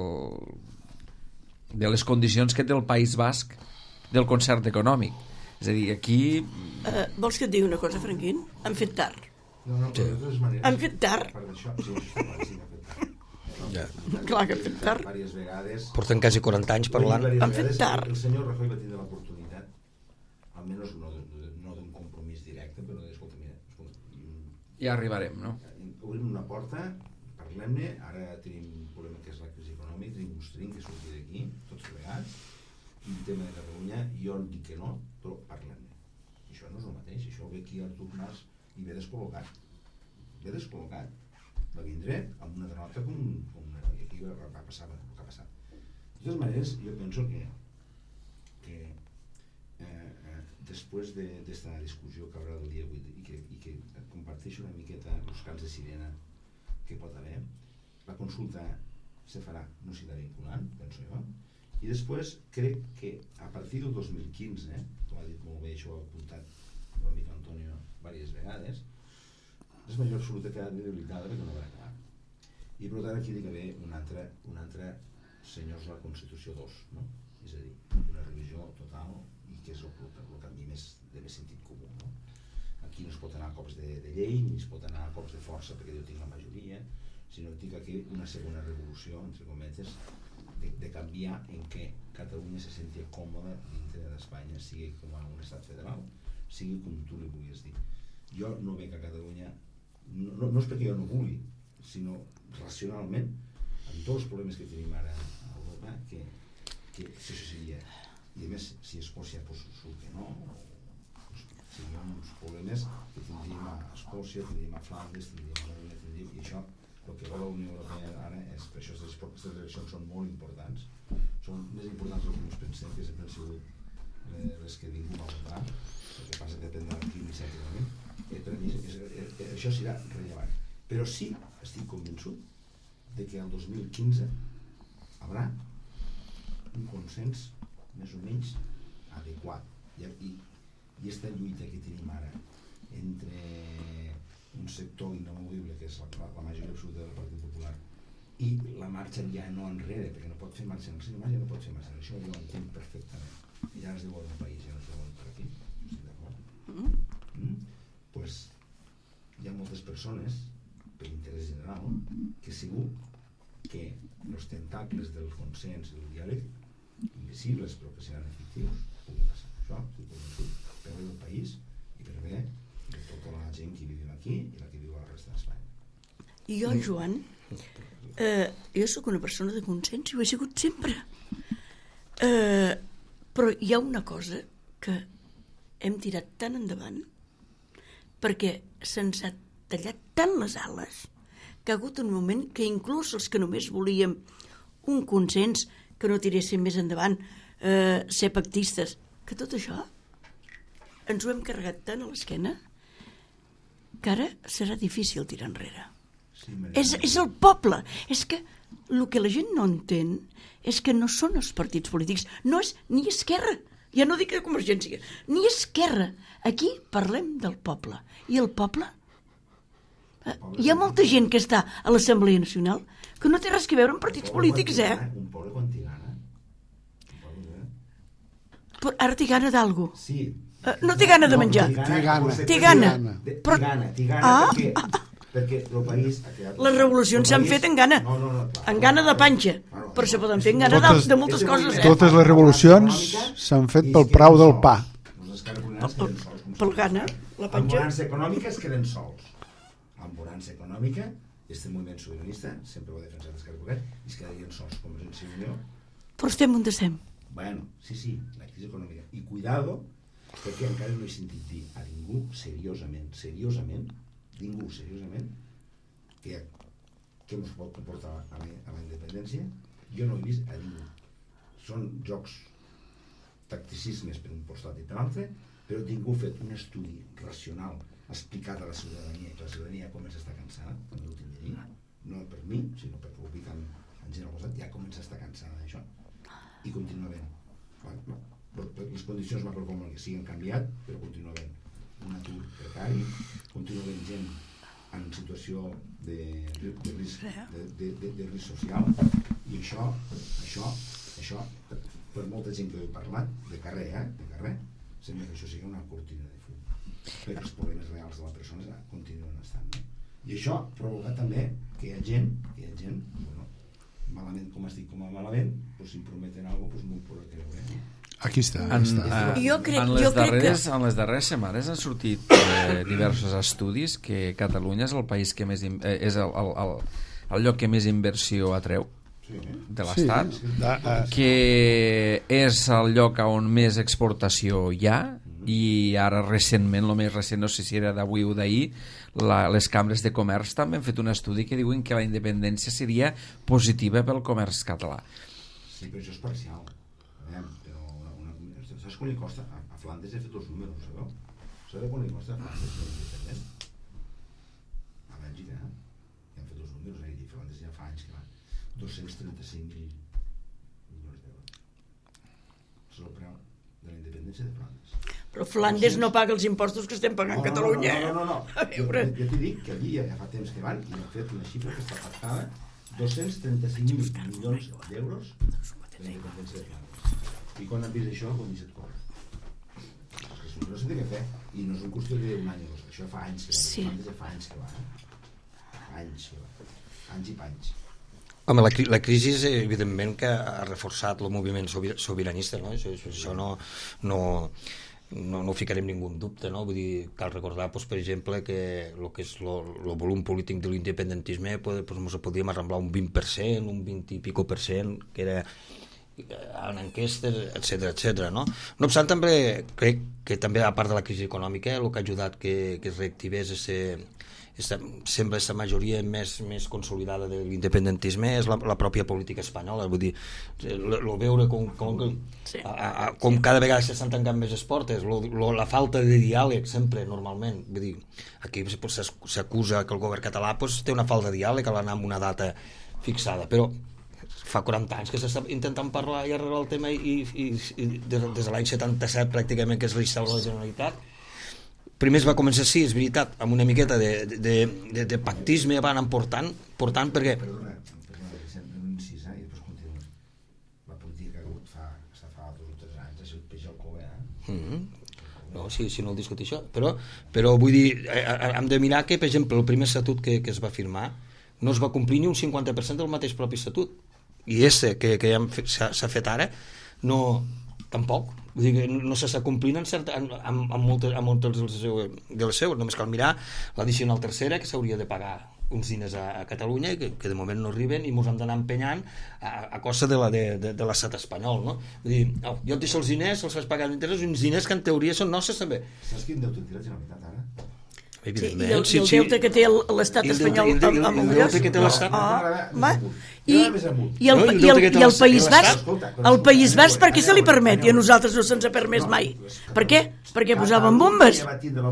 de les condicions que té el País Basc del concert econòmic. És a dir, aquí... Uh, vols que et digui una cosa, Franquín? Han fet tard. No, no, però de totes maneres... Han fet tard. Per això, sí, això està clar, sí, han fet tard. Ja. Clar que han fet tard. Diverses vegades. Porten quasi quaranta anys parlant. Diverses Han fet vegades tard. El senyor Rajoy va tindre l'oportunitat, almenys no, no d'un compromís directe, però de dir, escolta, mira, escolta, Ja arribarem, no? obrim una porta, parlem-ne, ara tenim un problema que és la crisi econòmica, tenim uns trincs que sortir d'aquí, tots plegats, i el tema de Catalunya, jo en dic que no, però parlem-ne. I això no és el mateix, això ve aquí Artur Mas i ve descol·locat. Ve descol·locat. Va vindre amb una denota com, com una noia. Aquí va, va passar el que ha passat. De totes maneres, jo penso que, que eh, eh, després d'esta de, discussió que haurà del dia avui i que, i que comparteixo una miqueta els cants de sirena que pot haver, la consulta se farà, no serà vinculant, penso jo, i després crec que a partir del dos mil quinze, com ha dit molt bé, això ho ha apuntat l'amic Antonio diverses vegades, és major absoluta que ha de debilitada perquè no va acabar. I per tant aquí ha d'haver un altre, un altre senyors la Constitució dos, no? És a dir, una revisió total i que és el, el, el canvi més de més sentit comú, no? Aquí no es pot anar a cops de, de llei, ni es pot anar a cops de força perquè jo tinc la majoria, sinó que tinc aquí una segona revolució, entre cometes, de, de canviar en què Catalunya se sentia còmoda dintre d'Espanya, sigui com a un estat federal, sigui com tu li vulguis dir. Jo no veig a Catalunya, no, no, no és perquè jo no vulgui, sinó racionalment, amb tots els problemes que tenim ara a Europa, que, que això seria, i a més, si Escòcia pues, surt que no, pues, serien uns problemes que tindríem a Escòcia, tindríem a Flandes, tindríem a Catalunya, tindríem, i això, el que vol la Unió Europea ara és, per això aquestes eleccions són molt importants, són més importants del que ens pensem, que sempre han sigut les que ningú va votar, el que passa que depèn de l'actiu iniciativament, eh, per a mi és, és, és, això serà rellevant. Però sí, estic convençut de que el dos mil quinze haurà un consens més o menys adequat. I, i, i aquesta lluita que tenim ara entre un sector inamovible, que és la, la majoria absoluta del Partit Popular, i la marxa ja no enrere, perquè no pot fer marxa enrere, ja no pot fer marxa enrere, això jo ho entenc perfectament. I ja es diu el país, ja no es diu per aquí, estic d'acord? Mm? Mm? Pues hi ha moltes persones, per interès general, que segur que els tentacles del consens i del diàleg, invisibles però que seran efectius, puguin passar. Això estic convençut, per bé del país i per bé de tota la gent que vivim aquí i la que viu a la resta d'Espanya. I jo, Joan, eh, jo sóc una persona de consens i ho he sigut sempre. Eh, però hi ha una cosa que hem tirat tan endavant perquè se'ns ha tallat tant les ales que ha hagut un moment que inclús els que només volíem un consens, que no tiréssim més endavant, eh, ser pactistes, que tot això ens ho hem carregat tant a l'esquena que ara serà difícil tirar enrere. Sí, és, és el poble. És que el que la gent no entén és que no són els partits polítics, no és ni Esquerra, ja no dic de Convergència, ni Esquerra. Aquí parlem del poble. I el poble... Eh, hi ha molta gent que està a l'Assemblea Nacional que no té res a veure amb partits polítics, eh? Un poble quan t'hi gana. Però ara t'hi gana d'algú. Sí. Uh, no té gana de menjar. Té gana. Té gana. Però... Té gana, té gana Ah. perquè, perquè el país... Les revolucions s'han fet en gana. No, no, no, clar, en gana de panxa. Claro, però se poden fer en és gana de, totes- de moltes coses, eh? Totes les revolucions s'han fet pel preu del pa. Pel- pel gana, la panxa. Amb bonança econòmica es queden sols. Amb bonança econòmica, este moviment sobiranista, sempre ho ha defensat Esquerra Republicana, i es quedarien sols, Convergència i Unió. Però estem on estem. Bueno, sí, sí, la crisi econòmica. I cuidado, perquè encara no he sentit dir a ningú seriosament, seriosament, ningú seriosament, que, que no es pot comportar a la, a la independència. Jo no he vist a ningú. Són jocs, tacticismes per un costat i per l'altre, però ningú ha fet un estudi racional explicat a la ciutadania, que la ciutadania comença a estar cansada, també ho tinc de dir, no per mi, sinó perquè ho dic en, en gent al costat, ja comença a estar cansada d'això. I continua havent. Bueno, les condicions macroeconòmiques sí han canviat, però continua havent un atur precari, continua havent gent en situació de, de, de, risc, de, de, de, de risc social, i això, això, això, per, per molta gent que he parlat, de carrer, eh, de carrer, sembla que això sigui una cortina de fum, perquè els problemes reals de la persona continuen estant. No? I això provoca també que hi ha gent, que hi ha gent, bueno, malament com estic com a malament, pues, si em prometen alguna cosa, pues, m'ho podré creure. Aquí està, En, aquí està. eh, Jo crec- en, les jo crec darreres, que- en les darreres setmanes han sortit eh, diversos estudis que Catalunya és el país que més in- eh, és el, el, el, el lloc que més inversió atreu Sí. de l'Estat, Sí, da, uh, que és el lloc on més exportació hi ha, i ara recentment, el més recent, no sé si era d'avui o d'ahir, la, les cambres de comerç també han fet un estudi que diuen que la independència seria positiva pel comerç català. Sí, però això és parcial. Aviam, però una, una, saps quan li costa? A, a Flandes he fet els números, sabeu? Sabeu quan li costa a Flandes ser independent? A Bèlgica, eh? Ja han fet els números, eh? I Flandes ja fa anys que va. dos-cents trenta-cinc mil milions d'euros. És el preu de la independència de Flandes. Però Flandes no paga els impostos que estem pagant a Catalunya. No, no, no, no. A Jo, veure. jo t'he dit que allí ja fa temps que van i han fet una xifra que està pactada, dos-cents trenta-cinc mil milions d'euros de la independència de Flandes. I quan han vist això, ho han vist córrer. Això no s'ha de fer, i no és una qüestió d'un any o dos, això fa anys que va. Sí. Flandes ja fa anys que va. Eh? Fa anys que va. Anys i panys. Home, la, cri la crisi, evidentment, que ha reforçat el moviment sobir sobiranista, no? Això, això, això no, no, no, no ho ficarem ningú en dubte, no? Vull dir, cal recordar, pues, per exemple, que el que és el volum polític de l'independentisme, pues, pues, ens podíem arramblar un vint per cent, un vint i pico per cent, que era en enquestes, etcètera, etcètera, no? No obstant, també crec que també, a part de la crisi econòmica, el que ha ajudat que, que es reactivés ese, esta, sembla aquesta majoria més, més consolidada de l'independentisme és la, la pròpia política espanyola. Vull dir, el veure com, com, Sí. a, a, com cada vegada s'estan tancant més esportes, lo, lo, la falta de diàleg sempre, normalment. Vull dir, aquí s'acusa que el govern català pues, té una falta de diàleg a l'anar amb una data fixada, però fa quaranta anys que s'està intentant parlar i arreglar el tema i, i, i des, des de l'any setanta-set pràcticament que es reinstaura la Generalitat. Primer es va començar, sí, és veritat, amb una miqueta de, de, de, de pactisme van emportant, portant perquè... Perdona, perdona, sempre un incís, eh? I després continua. La política que ha hagut fa, està fa dos o tres anys, ha sigut peix al cove, eh? Mm -hmm. No, sí, sí, no el discutir això, però, però vull dir, hem de mirar que, per exemple, el primer estatut que, que es va firmar no es va complir ni un cinquanta per cent del mateix propi estatut, i este que, que s'ha fet ara no, tampoc, vull dir que no s'està complint en cert, en, en, en moltes, en moltes de les seues, de les seues. Només cal mirar l'addicional tercera que s'hauria de pagar uns diners a, a Catalunya i que, que de moment no arriben i ens hem d'anar empenyant a, a costa de l'estat de, de, de espanyol, no? Vull dir, oh, jo et deixo els diners, els faig pagar d'interès, uns diners que en teoria són nostres també. Saps quin deute té la Generalitat ara? Sí, i el, i el deute que té l'estat espanyol amb el deute que té l'estat i, i, i, el, i, el, i el País Basc el País Basc per què se li permet i a nosaltres no se'ns ha permès mai? Per què? Perquè posaven bombes.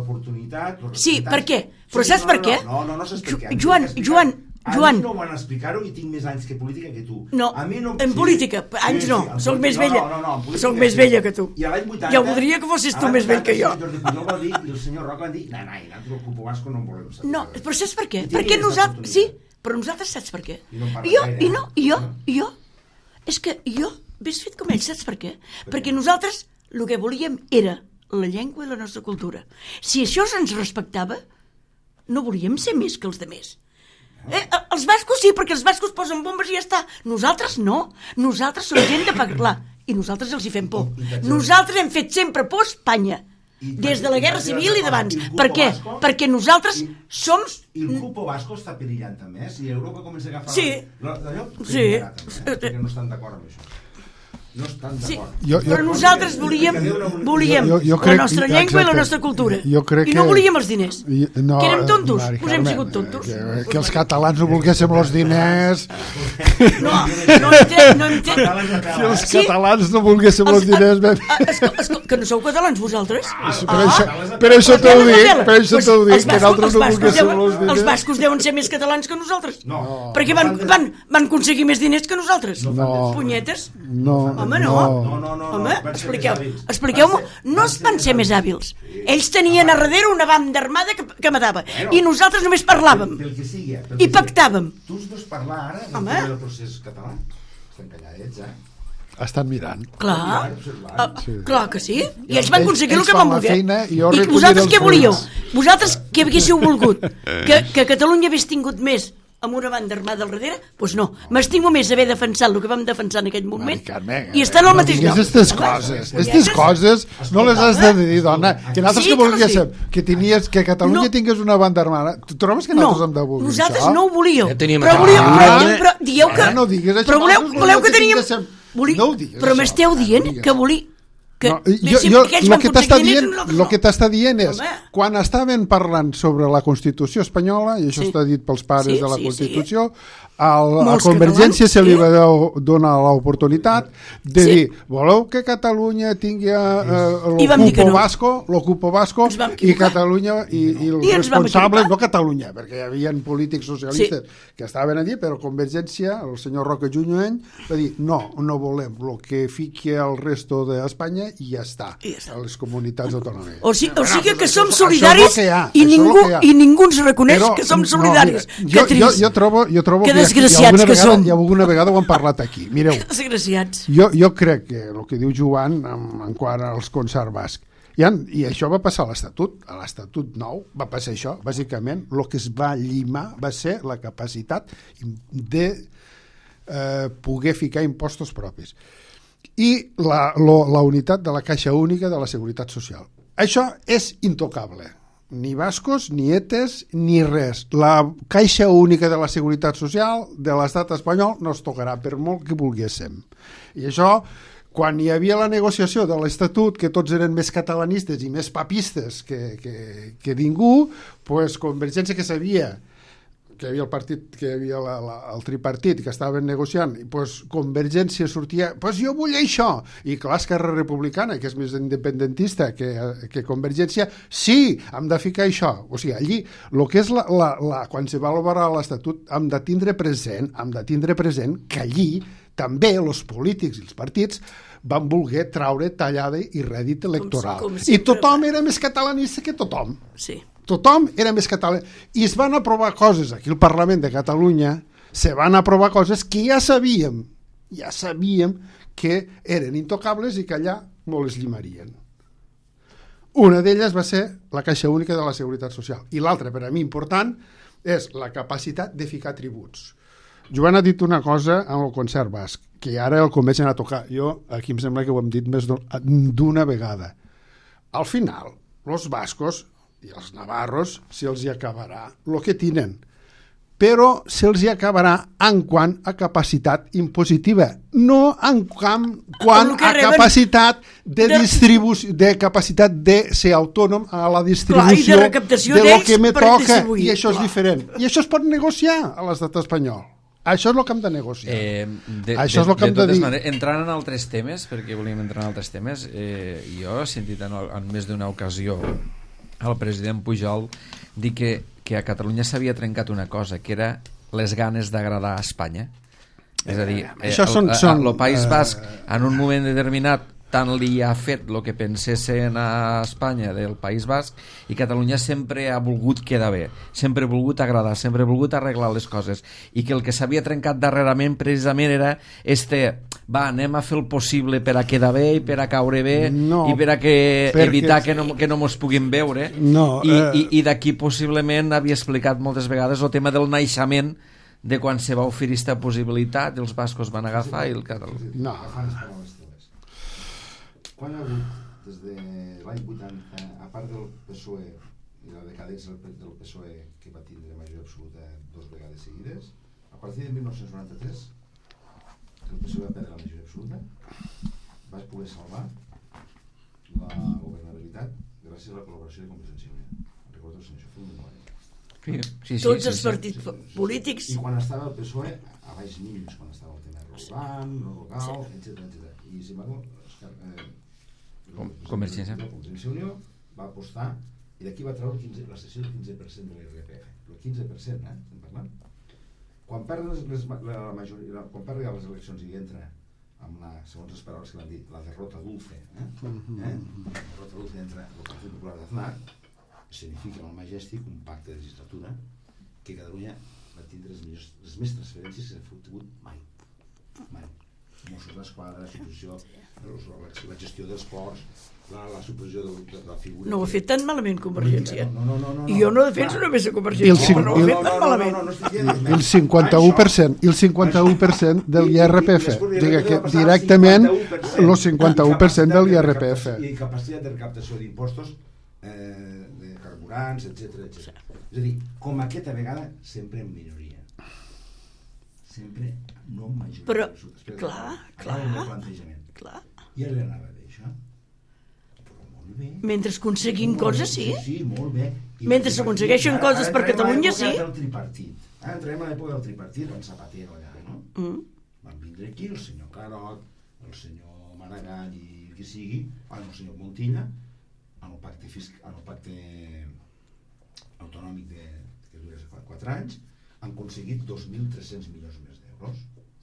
Sí, per què? Però saps per què? No, no, no s'explica. Joan, Joan, Joan. A mi no m'han explicar-ho i tinc més anys que política que tu. No, a mi no... en sí, política, anys sí, no, sí, soc més no, vella. No, no, no, soc més vella que tu. I a l'any vuitanta... Ja voldria que fossis tu més vell que jo. El senyor Jordi Pujol va dir, i el senyor Roca van dir, no, no, nosaltres el Cupo Vasco no en volem saber. No, però saps per què? Perquè nosaltres... Sí, però nosaltres saps per què? I no en parla Jo, gaire, i no, i jo, i jo... És que jo ves fet com ells, saps per què? Perquè nosaltres el que volíem era la llengua i la nostra cultura. Si això se'ns respectava, no volíem ser més que els demés. Eh, els bascos sí, perquè els bascos posen bombes i ja està. Nosaltres no. Nosaltres som gent de parlar i nosaltres els hi fem por. Nosaltres hem fet sempre por a Espanya, des de la Guerra Civil i d'abans. Per què? Perquè nosaltres som... I el Cupo Vasco està perillant també, si Europa comença a agafar... Sí. D'allò, sí. Perquè no estan d'acord amb això. No estan sí, d'acord. però nosaltres volíem, volíem jo, jo la nostra que, llengua exacte, i la nostra cultura. Jo crec I no que, volíem els diners. I, no, que érem tontos, Mari us hem Carmen, sigut tontos. Que, que els catalans no volguéssim els diners... No, no entenc, no entenc. Que els catalans no volguéssim els diners... Que no sou catalans, vosaltres? Per això, per això t'ho dic, per això t'ho dic, que nosaltres no volguéssim els diners... Els bascos deuen ser més catalans que nosaltres. No. Perquè van, van, van aconseguir més diners que nosaltres. No. Punyetes? No. Home, no. No, no, no. Home, expliqueu-m'ho. Expliqueu-m'ho. No es van ser més hàbils. Ells tenien a darrere una banda armada que, que matava. I nosaltres només parlàvem. Pel que sigui. I pactàvem. Tu has de parlar ara Home. del procés català. Estan calladets, eh? Estan mirant. Clar, uh, Sí. clar que sí. I ells van aconseguir el Ells que fan van la voler. feina i jo I recolliré vosaltres els què volíeu? fruits. Vosaltres què haguéssiu volgut? Que, que Catalunya hagués tingut més amb una banda armada al darrere, doncs no, m'estimo més haver defensat el que vam defensar en aquell moment Carme, i estar en el mateix lloc. Aquestes coses, aquestes coses no les has de dir, dona. Que nosaltres Sí, que que no volguéssim que, tenies, que Catalunya No. tingués una banda armada. Tu trobes que nosaltres hem de voler nosaltres això? no ho volíeu. Ja teníem Però això. volíeu, Ah, però, eh? però dieu que... Ah, no digues això, però voleu, nosaltres voleu que volíem que teníem... tinguéssim- Volí, No ho digues, però això, m'esteu no ho dient digues. que volí... Que No, jo, deixem- jo, que ells lo van que t'està aconseguir dient, diners i nosaltres lo no. que t'està dient és, Home. quan estaven parlant sobre la Constitució espanyola, i això Sí. està dit pels pares Sí, de la sí, Constitució, al, a Molts Convergència catalans, se li sí. va deu- donar l'oportunitat de Sí. dir, voleu que Catalunya tingui eh, I vam dir que l'ocupo no. vasco, l'ocupo vasco Ens vam i equivocar. Catalunya i, i els I ens vam responsables, equivocar. no Catalunya, perquè hi havia polítics socialistes Sí. que estaven allí, però Convergència, el senyor Roca Junyent, va dir, no, no volem, el que fiqui el resto d'Espanya i ja està, I ja està. a les comunitats autònomes. O, si, o Bueno, sigui que doncs som això- solidaris això és el que hi ha, i, això és el ningú, que hi ha. i ningú ens reconeix Però, que som no, solidaris. mira, que jo, jo, trist. jo trobo, jo trobo Que que, aquí desgraciats alguna que vegada, som. i alguna vegada ho hem parlat aquí. Mireu, Desgraciats. jo, jo crec que el que diu Joan en, en quant als concerts bascs, i, han, i això va passar a l'Estatut, a l'Estatut nou va passar això, bàsicament el que es va llimar va ser la capacitat de eh, poder ficar impostos propis i la, lo, la unitat de la Caixa Única de la Seguretat Social. Això és intocable. Ni bascos, ni etes, ni res. La Caixa Única de la Seguretat Social de l'estat espanyol no es tocarà, per molt que volguéssim. I això, quan hi havia la negociació de l'Estatut, que tots eren més catalanistes i més papistes que, que, que ningú, pues Convergència, que sabia que hi havia el partit, que hi havia la, la, el tripartit que estaven negociant, i pues, Convergència sortia, pues jo vull això, i clar, Esquerra Republicana, que és més independentista que, que Convergència, sí, hem de ficar això. O sigui, allí, el que és la, la, la, quan se va elaborar l'Estatut, hem de tindre present, hem de tindre present que allí també els polítics i els partits van voler traure tallada i rèdit electoral. Com- com I sempre tothom va. era més catalanista que tothom. Sí. Tothom era més català. I es van aprovar coses aquí al Parlament de Catalunya, se van aprovar coses que ja sabíem, ja sabíem que eren intocables i que allà molt les llimarien. Una d'elles va ser la Caixa Única de la Seguretat Social. I l'altra, per a mi important, és la capacitat de ficar tributs. Joan ha dit una cosa en el concert basc, que ara el comencen a tocar. Jo, aquí em sembla que ho hem dit més d'una vegada. Al final, els bascos i els navarros se'ls hi acabarà el que tenen, però se'ls hi acabarà en quant a capacitat impositiva, no en quant, quant El que a reben capacitat de de- distribució, de capacitat de ser autònom a la distribució Clar, i de recaptació de lo d'ells que me per toca, distribuir. i això és Clar. diferent. I això es pot negociar a l'estat espanyol. Això és el que hem de negociar. Eh, de, Això és el que de, hem de de totes dir. maneres, entrant en altres temes, perquè volíem entrar en altres temes, eh, jo he sentit en, en més d'una ocasió el president Pujol dir que, que a Catalunya s'havia trencat una cosa, que era les ganes d'agradar a Espanya. És a dir, eh, Això són- el, són, el País eh, Basc en un moment determinat tant li ha fet el que pensessen a Espanya del País Basc, i Catalunya sempre ha volgut quedar bé, sempre ha volgut agradar, sempre ha volgut arreglar les coses, i que el que s'havia trencat darrerament precisament era este, va, anem a fer el possible per a quedar bé i per a caure bé, No, i per a que, perquè- evitar que no, que no mos puguin veure. No, I, eh, i, i d'aquí possiblement havia explicat moltes vegades el tema del naixement, de quan se va oferir aquesta possibilitat, els bascos van agafar i el català. No. Agafant les paraules teves. Quan hi ha hagut, des de l'any vuitanta, a part del P S O E i la decadència del P S O E, que va tindre majoria absoluta dos vegades seguides, a partir de mil nou-cents noranta-tres, el P S O E va perdre la majoria absoluta, va poder salvar la governabilitat gràcies a la col·laboració de Convergència i Unió. Recordo el senyor Fum de Noia. Sí, sí, sí, Tots sí, els sí. partits polítics... I quan estava el P S O E, a baix mínims, quan estava el tema Roldán, no local, etcètera, etcètera. I sin embargo, eh, Com- Convergència. La Convergència i Unió va apostar, i d'aquí va treure el quinze, la cessió del quinze per cent de l'I R P F. El quinze per cent, eh, estem parlant. Quan perd les, les, la, la majoria, la, quan perd les eleccions i entra amb la, segons les paraules que van dir, la derrota dulce, eh? eh? La derrota dulce entra el Partit Popular d'Aznar, significa en el Majestic un pacte de legislatura que Catalunya va tindre les, millors, les més transferències que s'ha fotut mai. Mai. Mossos d'Esquadra, la suposició, la gestió dels ports, la, la suposició de, de la figura... No ho ha fet tan malament Convergència. No, no, no, no, no. I jo no defenso només a I Convergència, el cinc- però no ho ha fet tan malament. No, no, no, no estic dient el cinquanta-u per cent i el cinquanta-u per cent del I R P F, diga que directament el cinquanta-u per cent del I R P F. I capacitat de recaptació d'impostos, eh, de carburants, etcètera, etcètera. És a dir, com aquesta vegada, sempre en minoria. Sempre no en majoria. Però, Espera, clar, acabo clar, amb el plantejament. clar. I ara li anava a dir això. Però molt bé. Mentre aconseguim coses, sí. Sí, sí, molt bé. I Mentre el s'aconsegueixen tripartit, coses ara- per ara entrem a Catalunya, l'època sí. del tripartit. Ara entrem a l'època del tripartit, on Zapatero allà, no? Mm. Van vindre aquí el senyor Carot, el senyor Maragall i qui sigui, el senyor Montilla, en el pacte, fisc... en el pacte autonòmic de... que dura fa quatre anys, han aconseguit dos mil tres-cents milions més d'euros.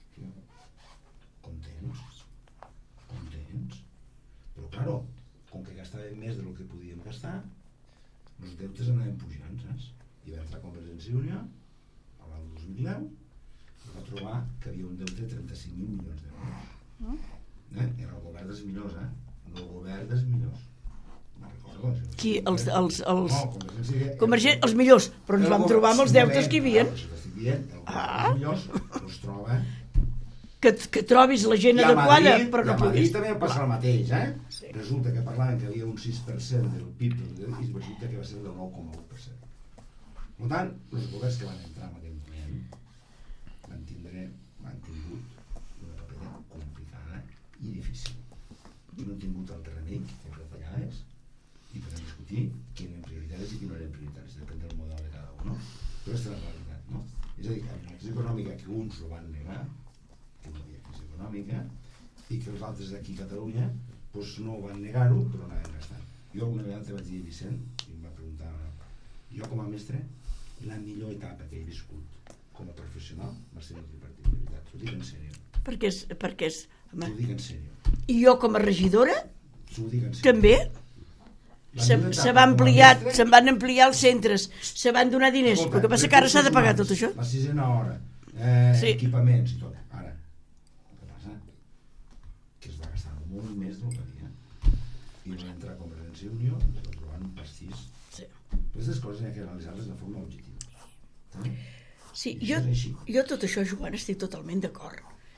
Contents. Contents. Però, claro, com que gastàvem més del que podíem gastar, els deutes anaven pujant, saps? I va entrar Convergència i Unió, a l'any dos mil deu, i va trobar que havia un deute de trenta-cinc mil milions d'euros. Eh? Era el govern dels millors, eh? El govern dels millors. No recordo. Si no Qui? Els, els, els... No, Convergència... Convergent, els millors, però ens vam trobar amb els deutes que hi havia. El govern dels millors els troba... Que, que trobis la gent I a adequada, Madrid, però i no a Madrid puguis. també va passar el mateix, eh? Sí. Resulta que parlaven que havia un sis per cent del P I B i resulta que va ser del nou coma u per cent. Per tant, els governs que van entrar en aquell moment van tindre, van tingut una papera complicada i difícil. I no han tingut altre remei que fer retallades i podem discutir quines eren prioritàries i quines no eren prioritàries, depèn del model de cada un, no? Però aquesta és la realitat, no? És a dir, que la crisi econòmica que uns ho van negar, que no havia crisi econòmica, i que els altres d'aquí a Catalunya doncs no van negar-ho, però anaven gastant. Jo una vegada te vaig dir a Vicent, i em va preguntar, jo com a mestre, la millor etapa que he viscut com a professional va ser el tripartit, de veritat, t'ho dic en sèrio. Perquè és... Perquè és home. T'ho dic en sèrio. I jo com a regidora, T'ho dic en sèrio. també, La se, millor se, etapa va com a ampliar, mestre- se van ampliar els centres, se van donar diners, Escolta, el que passa que ara s'ha de pagar tot recursos això. humans, La sisena hora, eh, Sí. equipaments i tot. Ara, el que passa que es va gastar molt més del que havia. I va entrar a Convergència i Unió i es va trobar un pastís. Sí. Aquestes coses hi ha que analitzar-les de forma objectiva. Eh? Sí, I jo, això és així. jo tot això, Joan, estic totalment d'acord.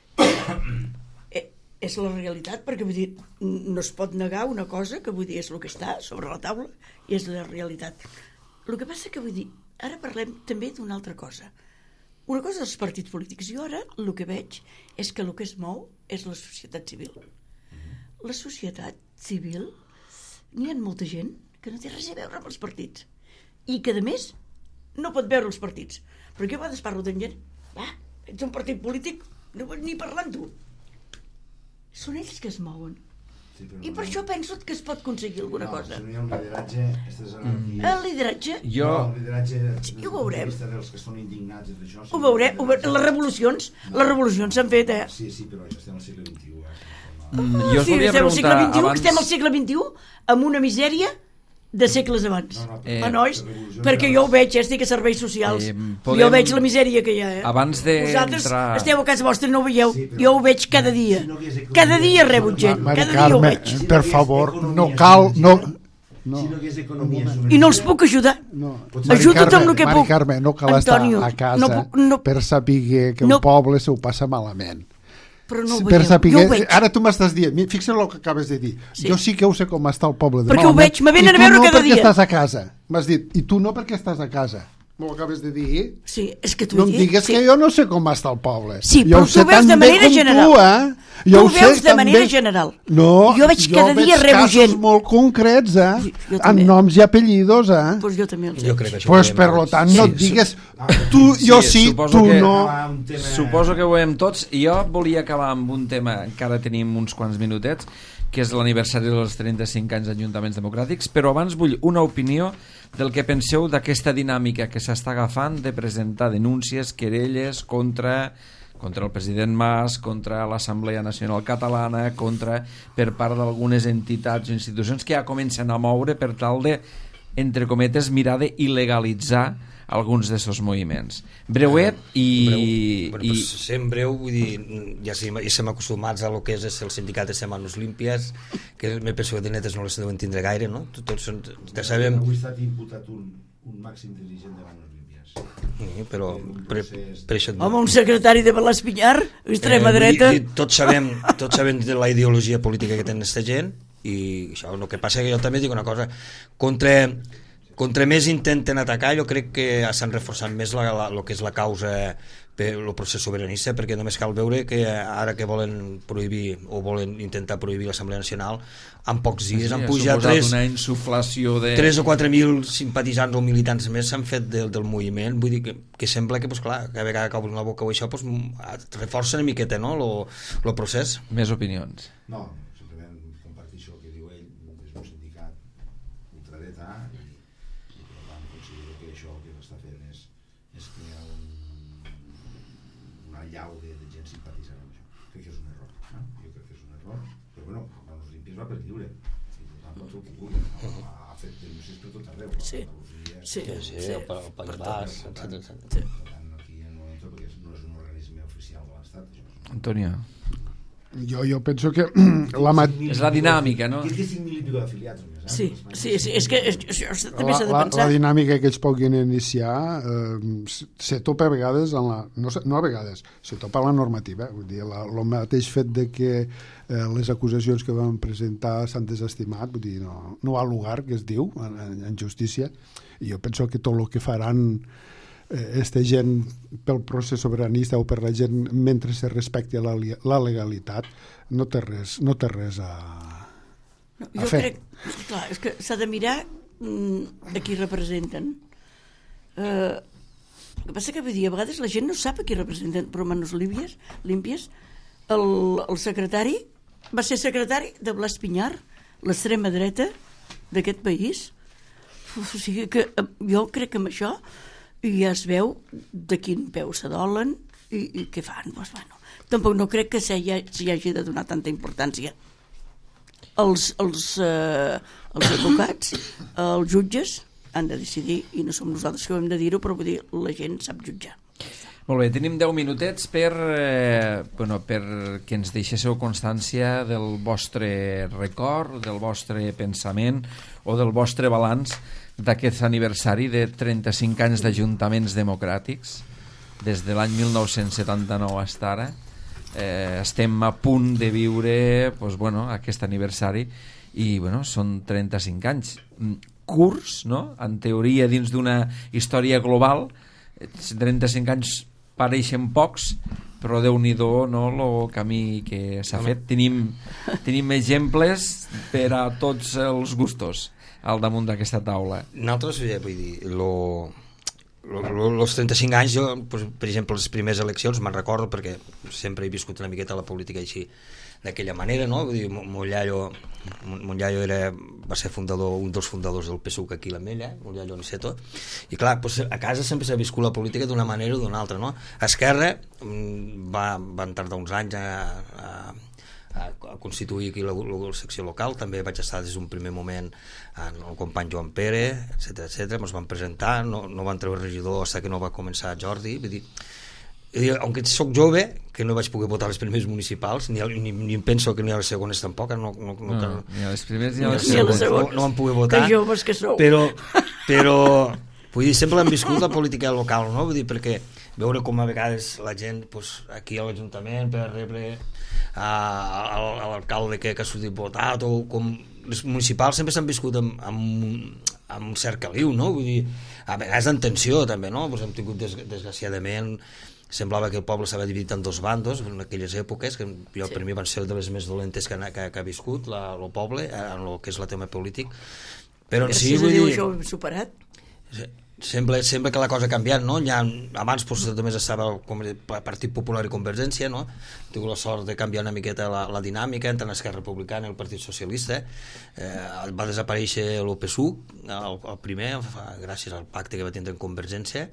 eh, és la realitat, perquè vull dir, no es pot negar una cosa que vull dir és el que està sobre la taula i és la realitat. El que passa que vull dir, ara parlem també d'una altra cosa. Una cosa dels partits polítics. Jo ara el que veig és que el que es mou és la societat civil. La societat civil, n'hi ha molta gent que no té res a veure amb els partits i que, a més, no pot veure els partits. Perquè jo a vegades parlo amb gent, va, ets un partit polític, no vols ni parlar amb tu. Són ells que es mouen. Sí, però I per no- això penso que es pot aconseguir alguna no, cosa. Si no hi ha un lideratge, aquestes anarquies... El lideratge, Jo... No, el lideratge Sí, ho veurem. des del punt de vista dels que són indignats i d'això... ho veurem, ho veurem. Les revolucions, les revolucions s'han fet, eh? Sí, sí, però això estem al segle vint-i-u, eh? Mm, jo us Sí, volia estem al segle preguntar vint-i-u, abans... estem al segle vint-i-u amb una misèria de segles abans. No, no, Eh, Ah, nois? les revolucions Perquè ja jo ho les- veig, eh? Estic a serveis socials. Eh, Jo podem- veig la misèria que hi ha, eh? Abans de Vosaltres entrar- esteu a casa vostra i no ho veieu. Sí, però- Jo ho veig cada dia. Si no hagués economia, Cada dia si rebo no- gent. Mari Cada dia ho Carme, veig. Si no per hagués favor, economia no cal... No, no, Si no hagués economia un moment. submergida- I no els puc ajudar. no. Pots- Mari Ajuda't Carme, amb el que Mari puc. Carme, no cal Antonio, estar a casa no puc- no- per saber que no- el poble se ho passa malament. Però no ho per veieu. saber, Jo ho veig. ara tu m'estàs dient, mi- fixa't el que acabes de dir. Sí. Jo sí que ho sé com està el poble de Perquè ho malament. veig, me venen I a tu veure no cada perquè dia. estàs a casa. M'has dit, i tu no perquè estàs a casa. M'ho acabes de dir? Sí, és que t'ho No he em dit. digues sí. que jo no sé com està el poble. Sí, jo però ho tu sé ho veus tan de bé manera com general. Tu, eh? Jo Tu ho ho veus sé de tan manera bé. general. No, Jo veig cada dia rebo casos gent. molt concrets, eh? Jo- jo amb també. noms i apellidos, eh? Pues jo també els Jo veig. crec que això Pues ho per veiem lo abans. tant no et Sí, digues Ah, tu, jo sí, sí, suposo tu que- no. Acabar un tema- Suposo que ho veiem tots. I jo volia acabar amb un tema, encara tenim uns quants minutets, que és l'aniversari dels trenta-cinc anys d'Ajuntaments Democràtics, però abans vull una opinió del que penseu d'aquesta dinàmica que s'està agafant de presentar denúncies, querelles contra contra el president Mas, contra l'Assemblea Nacional Catalana, contra per part d'algunes entitats o institucions que ja comencen a moure per tal de, entre cometes, mirar de il·legalitzar alguns d'aquests moviments. Breuet i... Breu. Bueno, i... pues, sent breu, vull dir, ja, sí, ja estem acostumats a lo que és el sindicat de Semanos Límpies, que me penso que de netes no les deuen tindre gaire, no? Tots són, ja sabem... Avui ha estat imputat un, un màxim dirigent de Manos Límpies. Sí, però per, per això... Home, un secretari de Balàs-Pinyar, extrema eh, dreta... Dir, tots sabem, tots sabem de la ideologia política que tenen aquesta gent, i això, el que passa que jo també dic una cosa, contra... Contra més intenten atacar, jo crec que s'han reforçat més la, la, el que és la causa per el procés sobiranista, perquè només cal veure que ara que volen prohibir o volen intentar prohibir l'Assemblea Nacional, en pocs dies sí, han pujat tres, una insuflació de... tres o quatre mil simpatitzants o militants més s'han fet del, del moviment. Vull dir que, que sembla que, pues, clar, cada vegada que obren la boca o això, pues, reforça una miqueta, no?, el procés. Més opinions. No, simplement compartir això que diu ell, és un sindicat ultradreta, i considero que això que està fent és, és crear un, una llau de, de gent simpatitzant amb això. Crec que és un error, no? Jo crec que és un error, però bueno, Manos Límpies va per lliure, i per tant pot fer el que vulgui, no? Ha fet denúncies per tot arreu, sí. Andalusia, Sí, sí, sí, el, el País Basc, etcètera, etcètera. Sí. per tant aquí en el moment, perquè no és un organisme oficial de l'Estat, això és un... Antonio. Jo, jo penso que la, mat... És la dinàmica, no? Que té cinc mil i pico d'afiliats només, eh? Sí, sí, sí, és que això també la, s'ha de la, pensar. la dinàmica que ells puguin iniciar eh, se topa a vegades en la, no, no a vegades, se topa a la normativa, vull dir, la, el mateix fet de que eh, les acusacions que van presentar s'han desestimat, vull dir, no, no ha lugar, que es diu en, en, en justícia, i jo penso que tot el que faran aquesta gent pel procés sobiranista o per la gent mentre se respecti la, la legalitat no té res, no té res a, No, a jo fer. crec, clar, és que s'ha de mirar mm, a qui representen. Eh, el que passa que vull dir, a vegades la gent no sap a qui representen, però Manos Límpies, Límpies el, el secretari va ser secretari de Blas Pinyar, l'extrema dreta d'aquest país. O sigui que eh, jo crec que amb això ja es veu de quin peu s'adolen i, i què fan. Doncs, bueno, tampoc no crec que s'hi hagi, hagi de donar tanta importància. Els, els, eh, els advocats, els jutges han de decidir, i no som nosaltres que ho hem de dir-ho, però vull dir, la gent sap jutjar. Molt bé, tenim deu minutets per, eh, bueno, per que ens deixéssiu constància del vostre record, del vostre pensament o del vostre balanç d'aquest aniversari de trenta-cinc anys d'ajuntaments democràtics des de l'any mil nou-cents setanta-nou fins ara. Eh, estem a punt de viure pues, bueno, aquest aniversari i bueno, són trenta-cinc anys curts, no? En teoria dins d'una història global trenta-cinc anys pareixen pocs, però Déu-n'hi-do, no, el camí que s'ha fet. Tenim, tenim exemples per a tots els gustos al damunt d'aquesta taula. Nosaltres, ja, vull dir, lo, lo, lo, los trenta-cinc anys, jo, pues, per exemple, les primeres eleccions me'n recordo perquè sempre he viscut una miqueta la política així, d'aquella manera, no? Vull dir, Monllallo, Monllallo era, va ser fundador, un dels fundadors del P S U C aquí a l'Ametlla, Monllallo Niceto, i clar, pues, a casa sempre s'ha viscut la política d'una manera o d'una altra, no? A Esquerra va, van tardar uns anys a, a, a constituir aquí la, la, la secció local, també vaig estar des d'un primer moment amb el company Joan Pere, etcètera, etcètera, ens van presentar, no, no van treure regidor fins que no va començar Jordi, vull dir, aunque soc jove, que no vaig poder votar les primeres municipals, ni, ni, ni penso que ni a les segones tampoc, no, no, no, No, no, ni a les primeres ni a Ni les a les segones. segones. no, no van poder votar. Que joves que sou. Però, però vull dir, sempre hem viscut la política local, no? Vull dir, perquè veure com a vegades la gent pues, aquí a l'Ajuntament per rebre a, a, a l'alcalde que, que ha sortit votat, o com les municipals sempre s'han viscut amb, amb, amb un cert caliu, no? Vull dir, a vegades en tensió també, no? Pues hem tingut des, desgraciadament, semblava que el poble s'havia dividit en dos bandos en aquelles èpoques, que jo, sí. Per mi van ser de les més dolentes que, que, que ha viscut la, el poble, en el que és el tema polític, però en Gràcies sí, a vull Déu, dir, això ho hem superat. sembla, sembla que la cosa ha canviat, no? Ja, abans pues, només estava com el Partit Popular i Convergència, no? He tingut la sort de canviar una miqueta la, la dinàmica entre l'Esquerra Republicana i el Partit Socialista. Eh, va desaparèixer el P S U C, el, el primer, gràcies al pacte que va tindre en Convergència,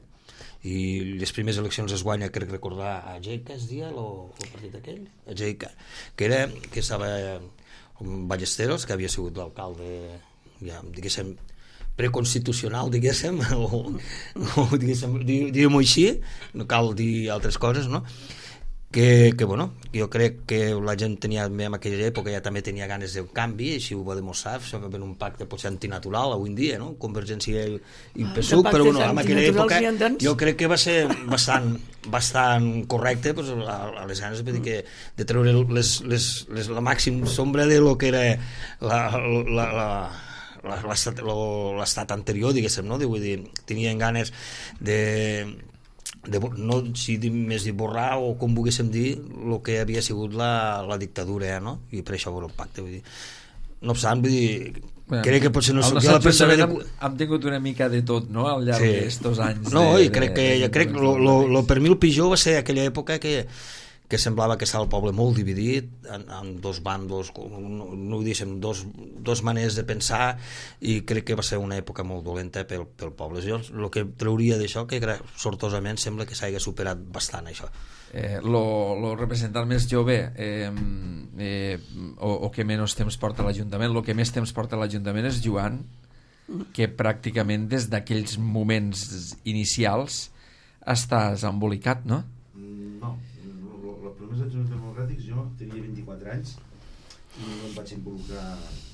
i les primeres eleccions es guanya, crec recordar, a Jeica, es dia, el, el partit aquell? A Jeica, que era, que estava amb Ballesteros, que havia sigut l'alcalde, ja, diguéssim, preconstitucional, diguéssim, o, o diguéssim, diguem-ho així, no cal dir altres coses, no? Que, que, bueno, jo crec que la gent tenia, en aquella època ja també tenia ganes d'un canvi, així ho va demostrar, fent un pacte potser antinatural avui en dia, no? Convergència i, i P S U, però bueno, en aquella època jo crec que va ser bastant, bastant correcte, pues, a, a les ganes de, que, de treure les, les, les, la màxim sombra de lo que era la, la, la l'estat anterior, diguéssim, no? Vull dir, tenien ganes de de, no si més de borrar o com volguéssim dir el que havia sigut la, la dictadura, eh, no? I per això va el pacte, vull dir. No obstant, vull dir, bueno, crec que potser no sortia la persona de... hem, hem tingut una mica de tot, no?, al llarg sí. d'aquests anys. No, de, i crec que, de, de, crec, lo, lo, lo, per mi el pitjor va ser aquella època que que semblava que estava el poble molt dividit en, en dos bandos, no, no ho diguéssim, dos, dos maneres de pensar, i crec que va ser una època molt dolenta pel, pel poble. Jo el que trauria d'això, que sortosament sembla que s'hagi superat bastant això. Eh, lo, lo representant més jove eh, eh, o, o que menys temps porta l'Ajuntament, el que més temps porta l'Ajuntament és Joan, que pràcticament des d'aquells moments inicials estàs embolicat, no? No, els primers Ajuntament Democràtics jo tenia vint-i-quatre anys i no em vaig involucrar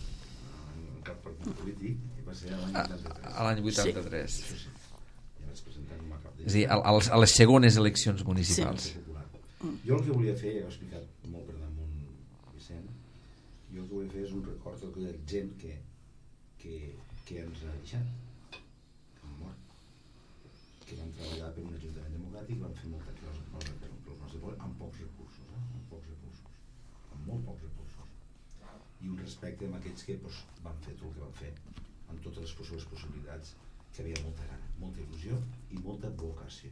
en cap partit polític, i va ser a l'any vuitanta-tres. A l'any vuitanta-tres. Sí, sí. Ja vaig presentar com a cap de... És a dir, a, a les segones eleccions municipals. Sí. Jo el que volia fer, ja ho he explicat molt per damunt Vicent, jo el que volia fer és un record de aquella gent que, que, que ens ha deixat, que han mort, que van treballar per un Ajuntament Democràtic, van fer molta cosa per el nostre poble, amb pocs recursos, eh? amb pocs recursos, amb molt pocs recursos, i un respecte amb aquests que pues, van fer tot el que van fer, amb totes les possibles possibilitats, que havia molta gana, molta il·lusió i molta vocació.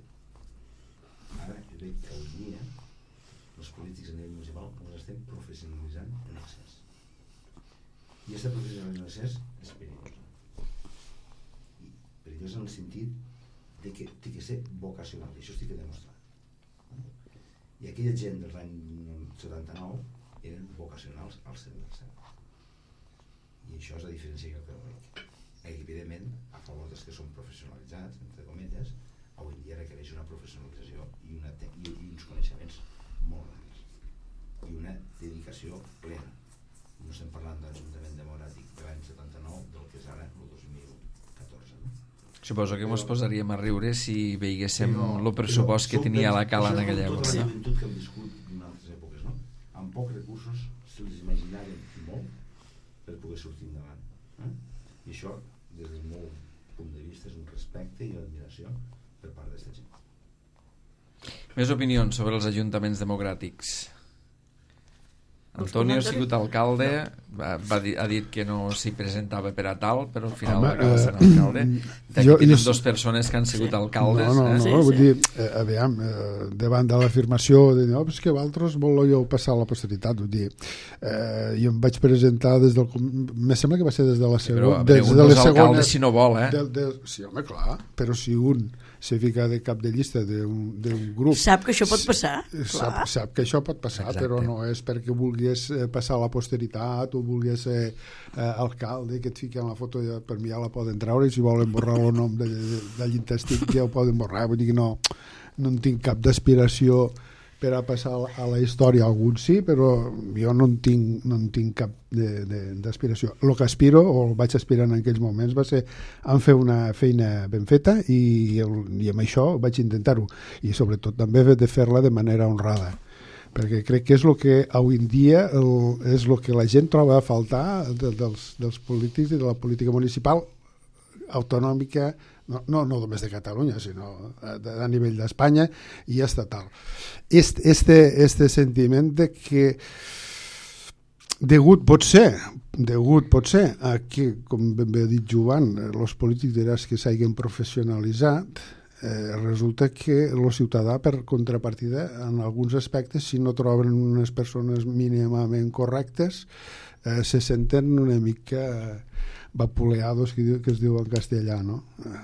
Ara jo veig que avui dia els polítics a nivell municipal ens estem professionalitzant en excés. I aquesta professionalització en excés és perillosa. I perillosa en el sentit de que té que ser vocacional, i això estic que demostrar. I aquella gent de l'any setanta-nou eren vocacionals al cent per cent. I això és la diferència que crec que veig. Evidentment, a favor dels que són professionalitzats, entre comilles, avui dia requereix una professionalització i, una te i, i uns coneixements molt grans i una dedicació plena. No estem parlant de l'Ajuntament Democràtic de l'any setanta-nou del que és ara el dos mil catorze, no? Suposo que ens posaríem a riure si veiguéssim no, el pressupost que tenia la Cala en aquella època. Tota la joventut que hem viscut en altres èpoques, no? Amb pocs recursos se'ls imaginaven molt per poder sortir endavant, eh? I això, des del meu punt de vista, és un respecte i una admiració per part d'aquesta gent. Més opinions sobre els ajuntaments democràtics. Antonio ha sigut alcalde, va, va dir, ha dit que no s'hi presentava per a tal, però al final Home, va acabar sent alcalde. Aquí jo, tenim jo... dues persones que han sigut sí. alcaldes. No, no, eh? no, sí, vull sí. dir, eh, aviam, eh, davant de l'afirmació de no, és que vosaltres voleu passar a la posteritat, vull dir, eh, jo em vaig presentar des del... Me sembla que va ser des de la segona... Sí, però un dels alcaldes si no vol, eh? De, de, sí, home, clar, però si un se fica de cap de llista d'un grup... Sap que això pot passar, sap, sap que això pot passar, Exacte. Però no és perquè vulguis passar a la posteritat o vulguis ser eh, alcalde, que et fiquen la foto, ja, per mi ja la poden treure, i si volen borrar el nom de, de, de l'intestí ja ho poden borrar, vull dir que no, no en tinc cap d'aspiració per a passar a la història. Alguns sí, però jo no en tinc, no en tinc cap d'aspiració. El que aspiro, o vaig aspirar en aquells moments, va ser en fer una feina ben feta i, i amb això vaig intentar-ho, i sobretot també de fer-la de manera honrada, perquè crec que és el que avui en dia el, és el que la gent troba a faltar de, dels, dels polítics i de la política municipal autonòmica, no, no, no només de Catalunya, sinó a, a nivell d'Espanya i estatal. Este, este, este sentiment de que degut pot ser, degut pot ser a que, com ben bé ha dit Joan, els polítics diràs que s'hagin professionalitzat, eh, resulta que el ciutadà, per contrapartida, en alguns aspectes, si no troben unes persones mínimament correctes, eh, se senten una mica vapuleados, que, que es diu en castellà, no?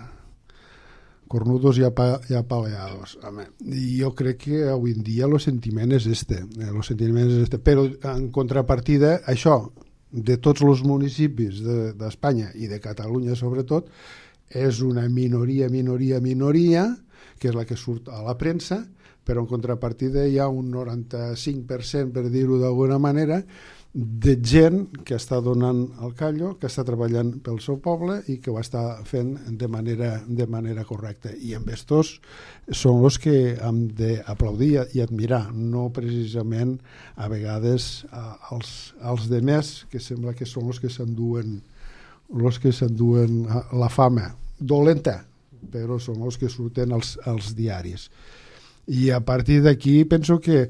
Cornudos y, apa, y apaleados. I jo crec que avui en dia el sentiment és este, el sentiment és este, però en contrapartida això de tots els municipis d'Espanya i de Catalunya sobretot és una minoria, minoria, minoria, que és la que surt a la premsa, però en contrapartida hi ha un noranta-cinc per cent, per dir-ho d'alguna manera, de gent que està donant el callo, que està treballant pel seu poble i que ho està fent de manera, de manera correcta. I amb estos són els que hem d'aplaudir i admirar, no precisament a vegades als, als demés, que sembla que són els que s'enduen els que s'enduen la fama dolenta, però són els que surten als, als diaris. I a partir d'aquí penso que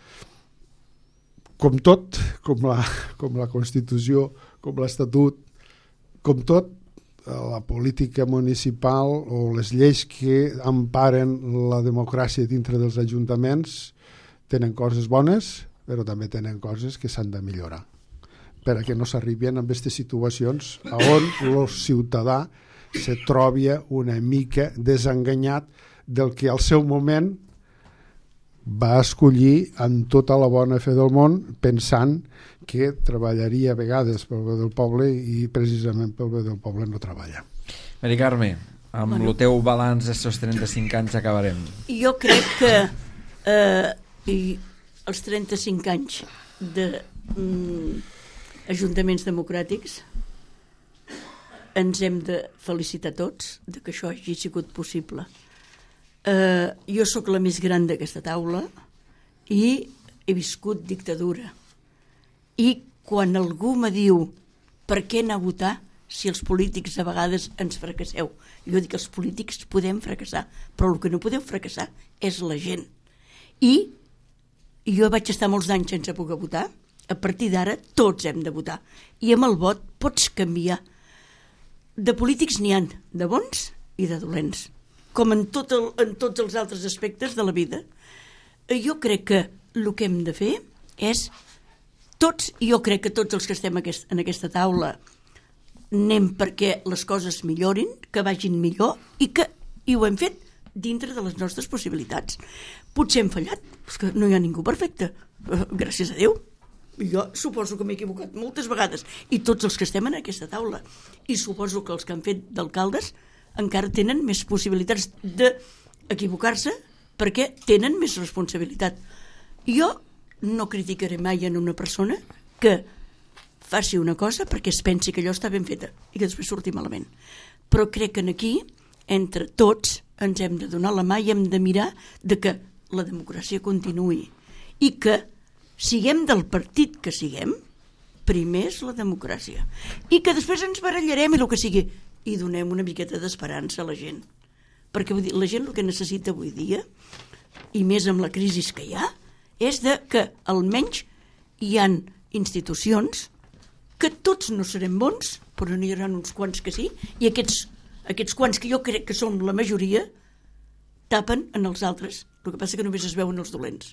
com tot, com la, com la Constitució, com l'Estatut, com tot, la política municipal o les lleis que emparen la democràcia dintre dels ajuntaments tenen coses bones, però també tenen coses que s'han de millorar, perquè no s'arribin a aquestes situacions on el ciutadà se trobi una mica desenganyat del que al seu moment va escollir amb tota la bona fe del món, pensant que treballaria a vegades pel bé del poble i precisament pel bé del poble no treballa. Mari Carme, amb el bueno. teu balanç d'estos trenta-cinc anys acabarem. Jo crec que eh, i els trenta-cinc anys de mm, ajuntaments democràtics ens hem de felicitar tots de que això hagi sigut possible. Uh, jo sóc la més gran d'aquesta taula i he viscut dictadura, i quan algú me diu per què anar a votar si els polítics a vegades ens fracasseu, jo dic que els polítics podem fracassar, però el que no podeu fracassar és la gent. I jo vaig estar molts anys sense poder votar, a partir d'ara tots hem de votar, i amb el vot pots canviar. De polítics n'hi ha de bons i de dolents, com en, tot el, en tots els altres aspectes de la vida. Jo crec que el que hem de fer és tots, i jo crec que tots els que estem aquest, en aquesta taula anem perquè les coses millorin, que vagin millor, i que i ho hem fet dintre de les nostres possibilitats. Potser hem fallat, és que no hi ha ningú perfecte, gràcies a Déu. Jo suposo que m'he equivocat moltes vegades, i tots els que estem en aquesta taula, i suposo que els que han fet d'alcaldes encara tenen més possibilitats d'equivocar-se perquè tenen més responsabilitat. Jo no criticaré mai en una persona que faci una cosa perquè es pensi que allò està ben feta i que després surti malament. Però crec que aquí, entre tots, ens hem de donar la mà i hem de mirar de que la democràcia continuï i que siguem del partit que siguem, primer és la democràcia. I que després ens barallarem i el que sigui, i donem una miqueta d'esperança a la gent. Perquè vull dir, la gent el que necessita avui dia, i més amb la crisi que hi ha, és de que almenys hi han institucions que tots no serem bons, però n'hi haurà uns quants que sí, i aquests, aquests quants que jo crec que som la majoria tapen en els altres. El que passa que només es veuen els dolents.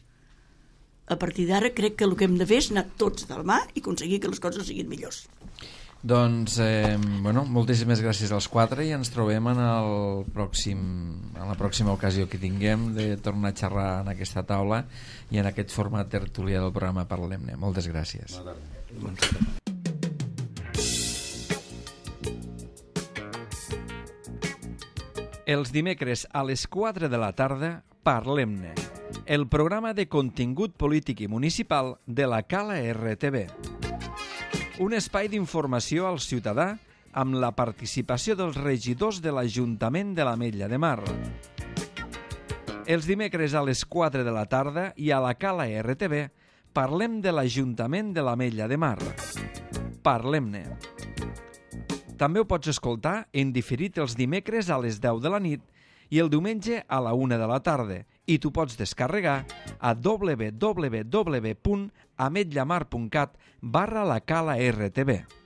A partir d'ara crec que el que hem de fer és anar tots de la mà i aconseguir que les coses siguin millors. Doncs, eh, bueno, moltíssimes gràcies als quatre i ens trobem en, el pròxim, en la pròxima ocasió que tinguem de tornar a xerrar en aquesta taula i en aquest format tertulià del programa Parlem-ne. Moltes gràcies. Bona tarda. Els dimecres a les quatre de la tarda, Parlem-ne, el programa de contingut polític i municipal de la Cala R T V. Un espai d'informació al ciutadà amb la participació dels regidors de l'Ajuntament de l'Ametlla de Mar. Els dimecres a les quatre de la tarda i a la Cala R T V parlem de l'Ajuntament de l'Ametlla de Mar. Parlem-ne. També ho pots escoltar en diferit els dimecres a les deu de la nit i el diumenge a la una de la tarda, i tu pots descarregar a w w w punt ametllamar punt cat barra la Cala R T V.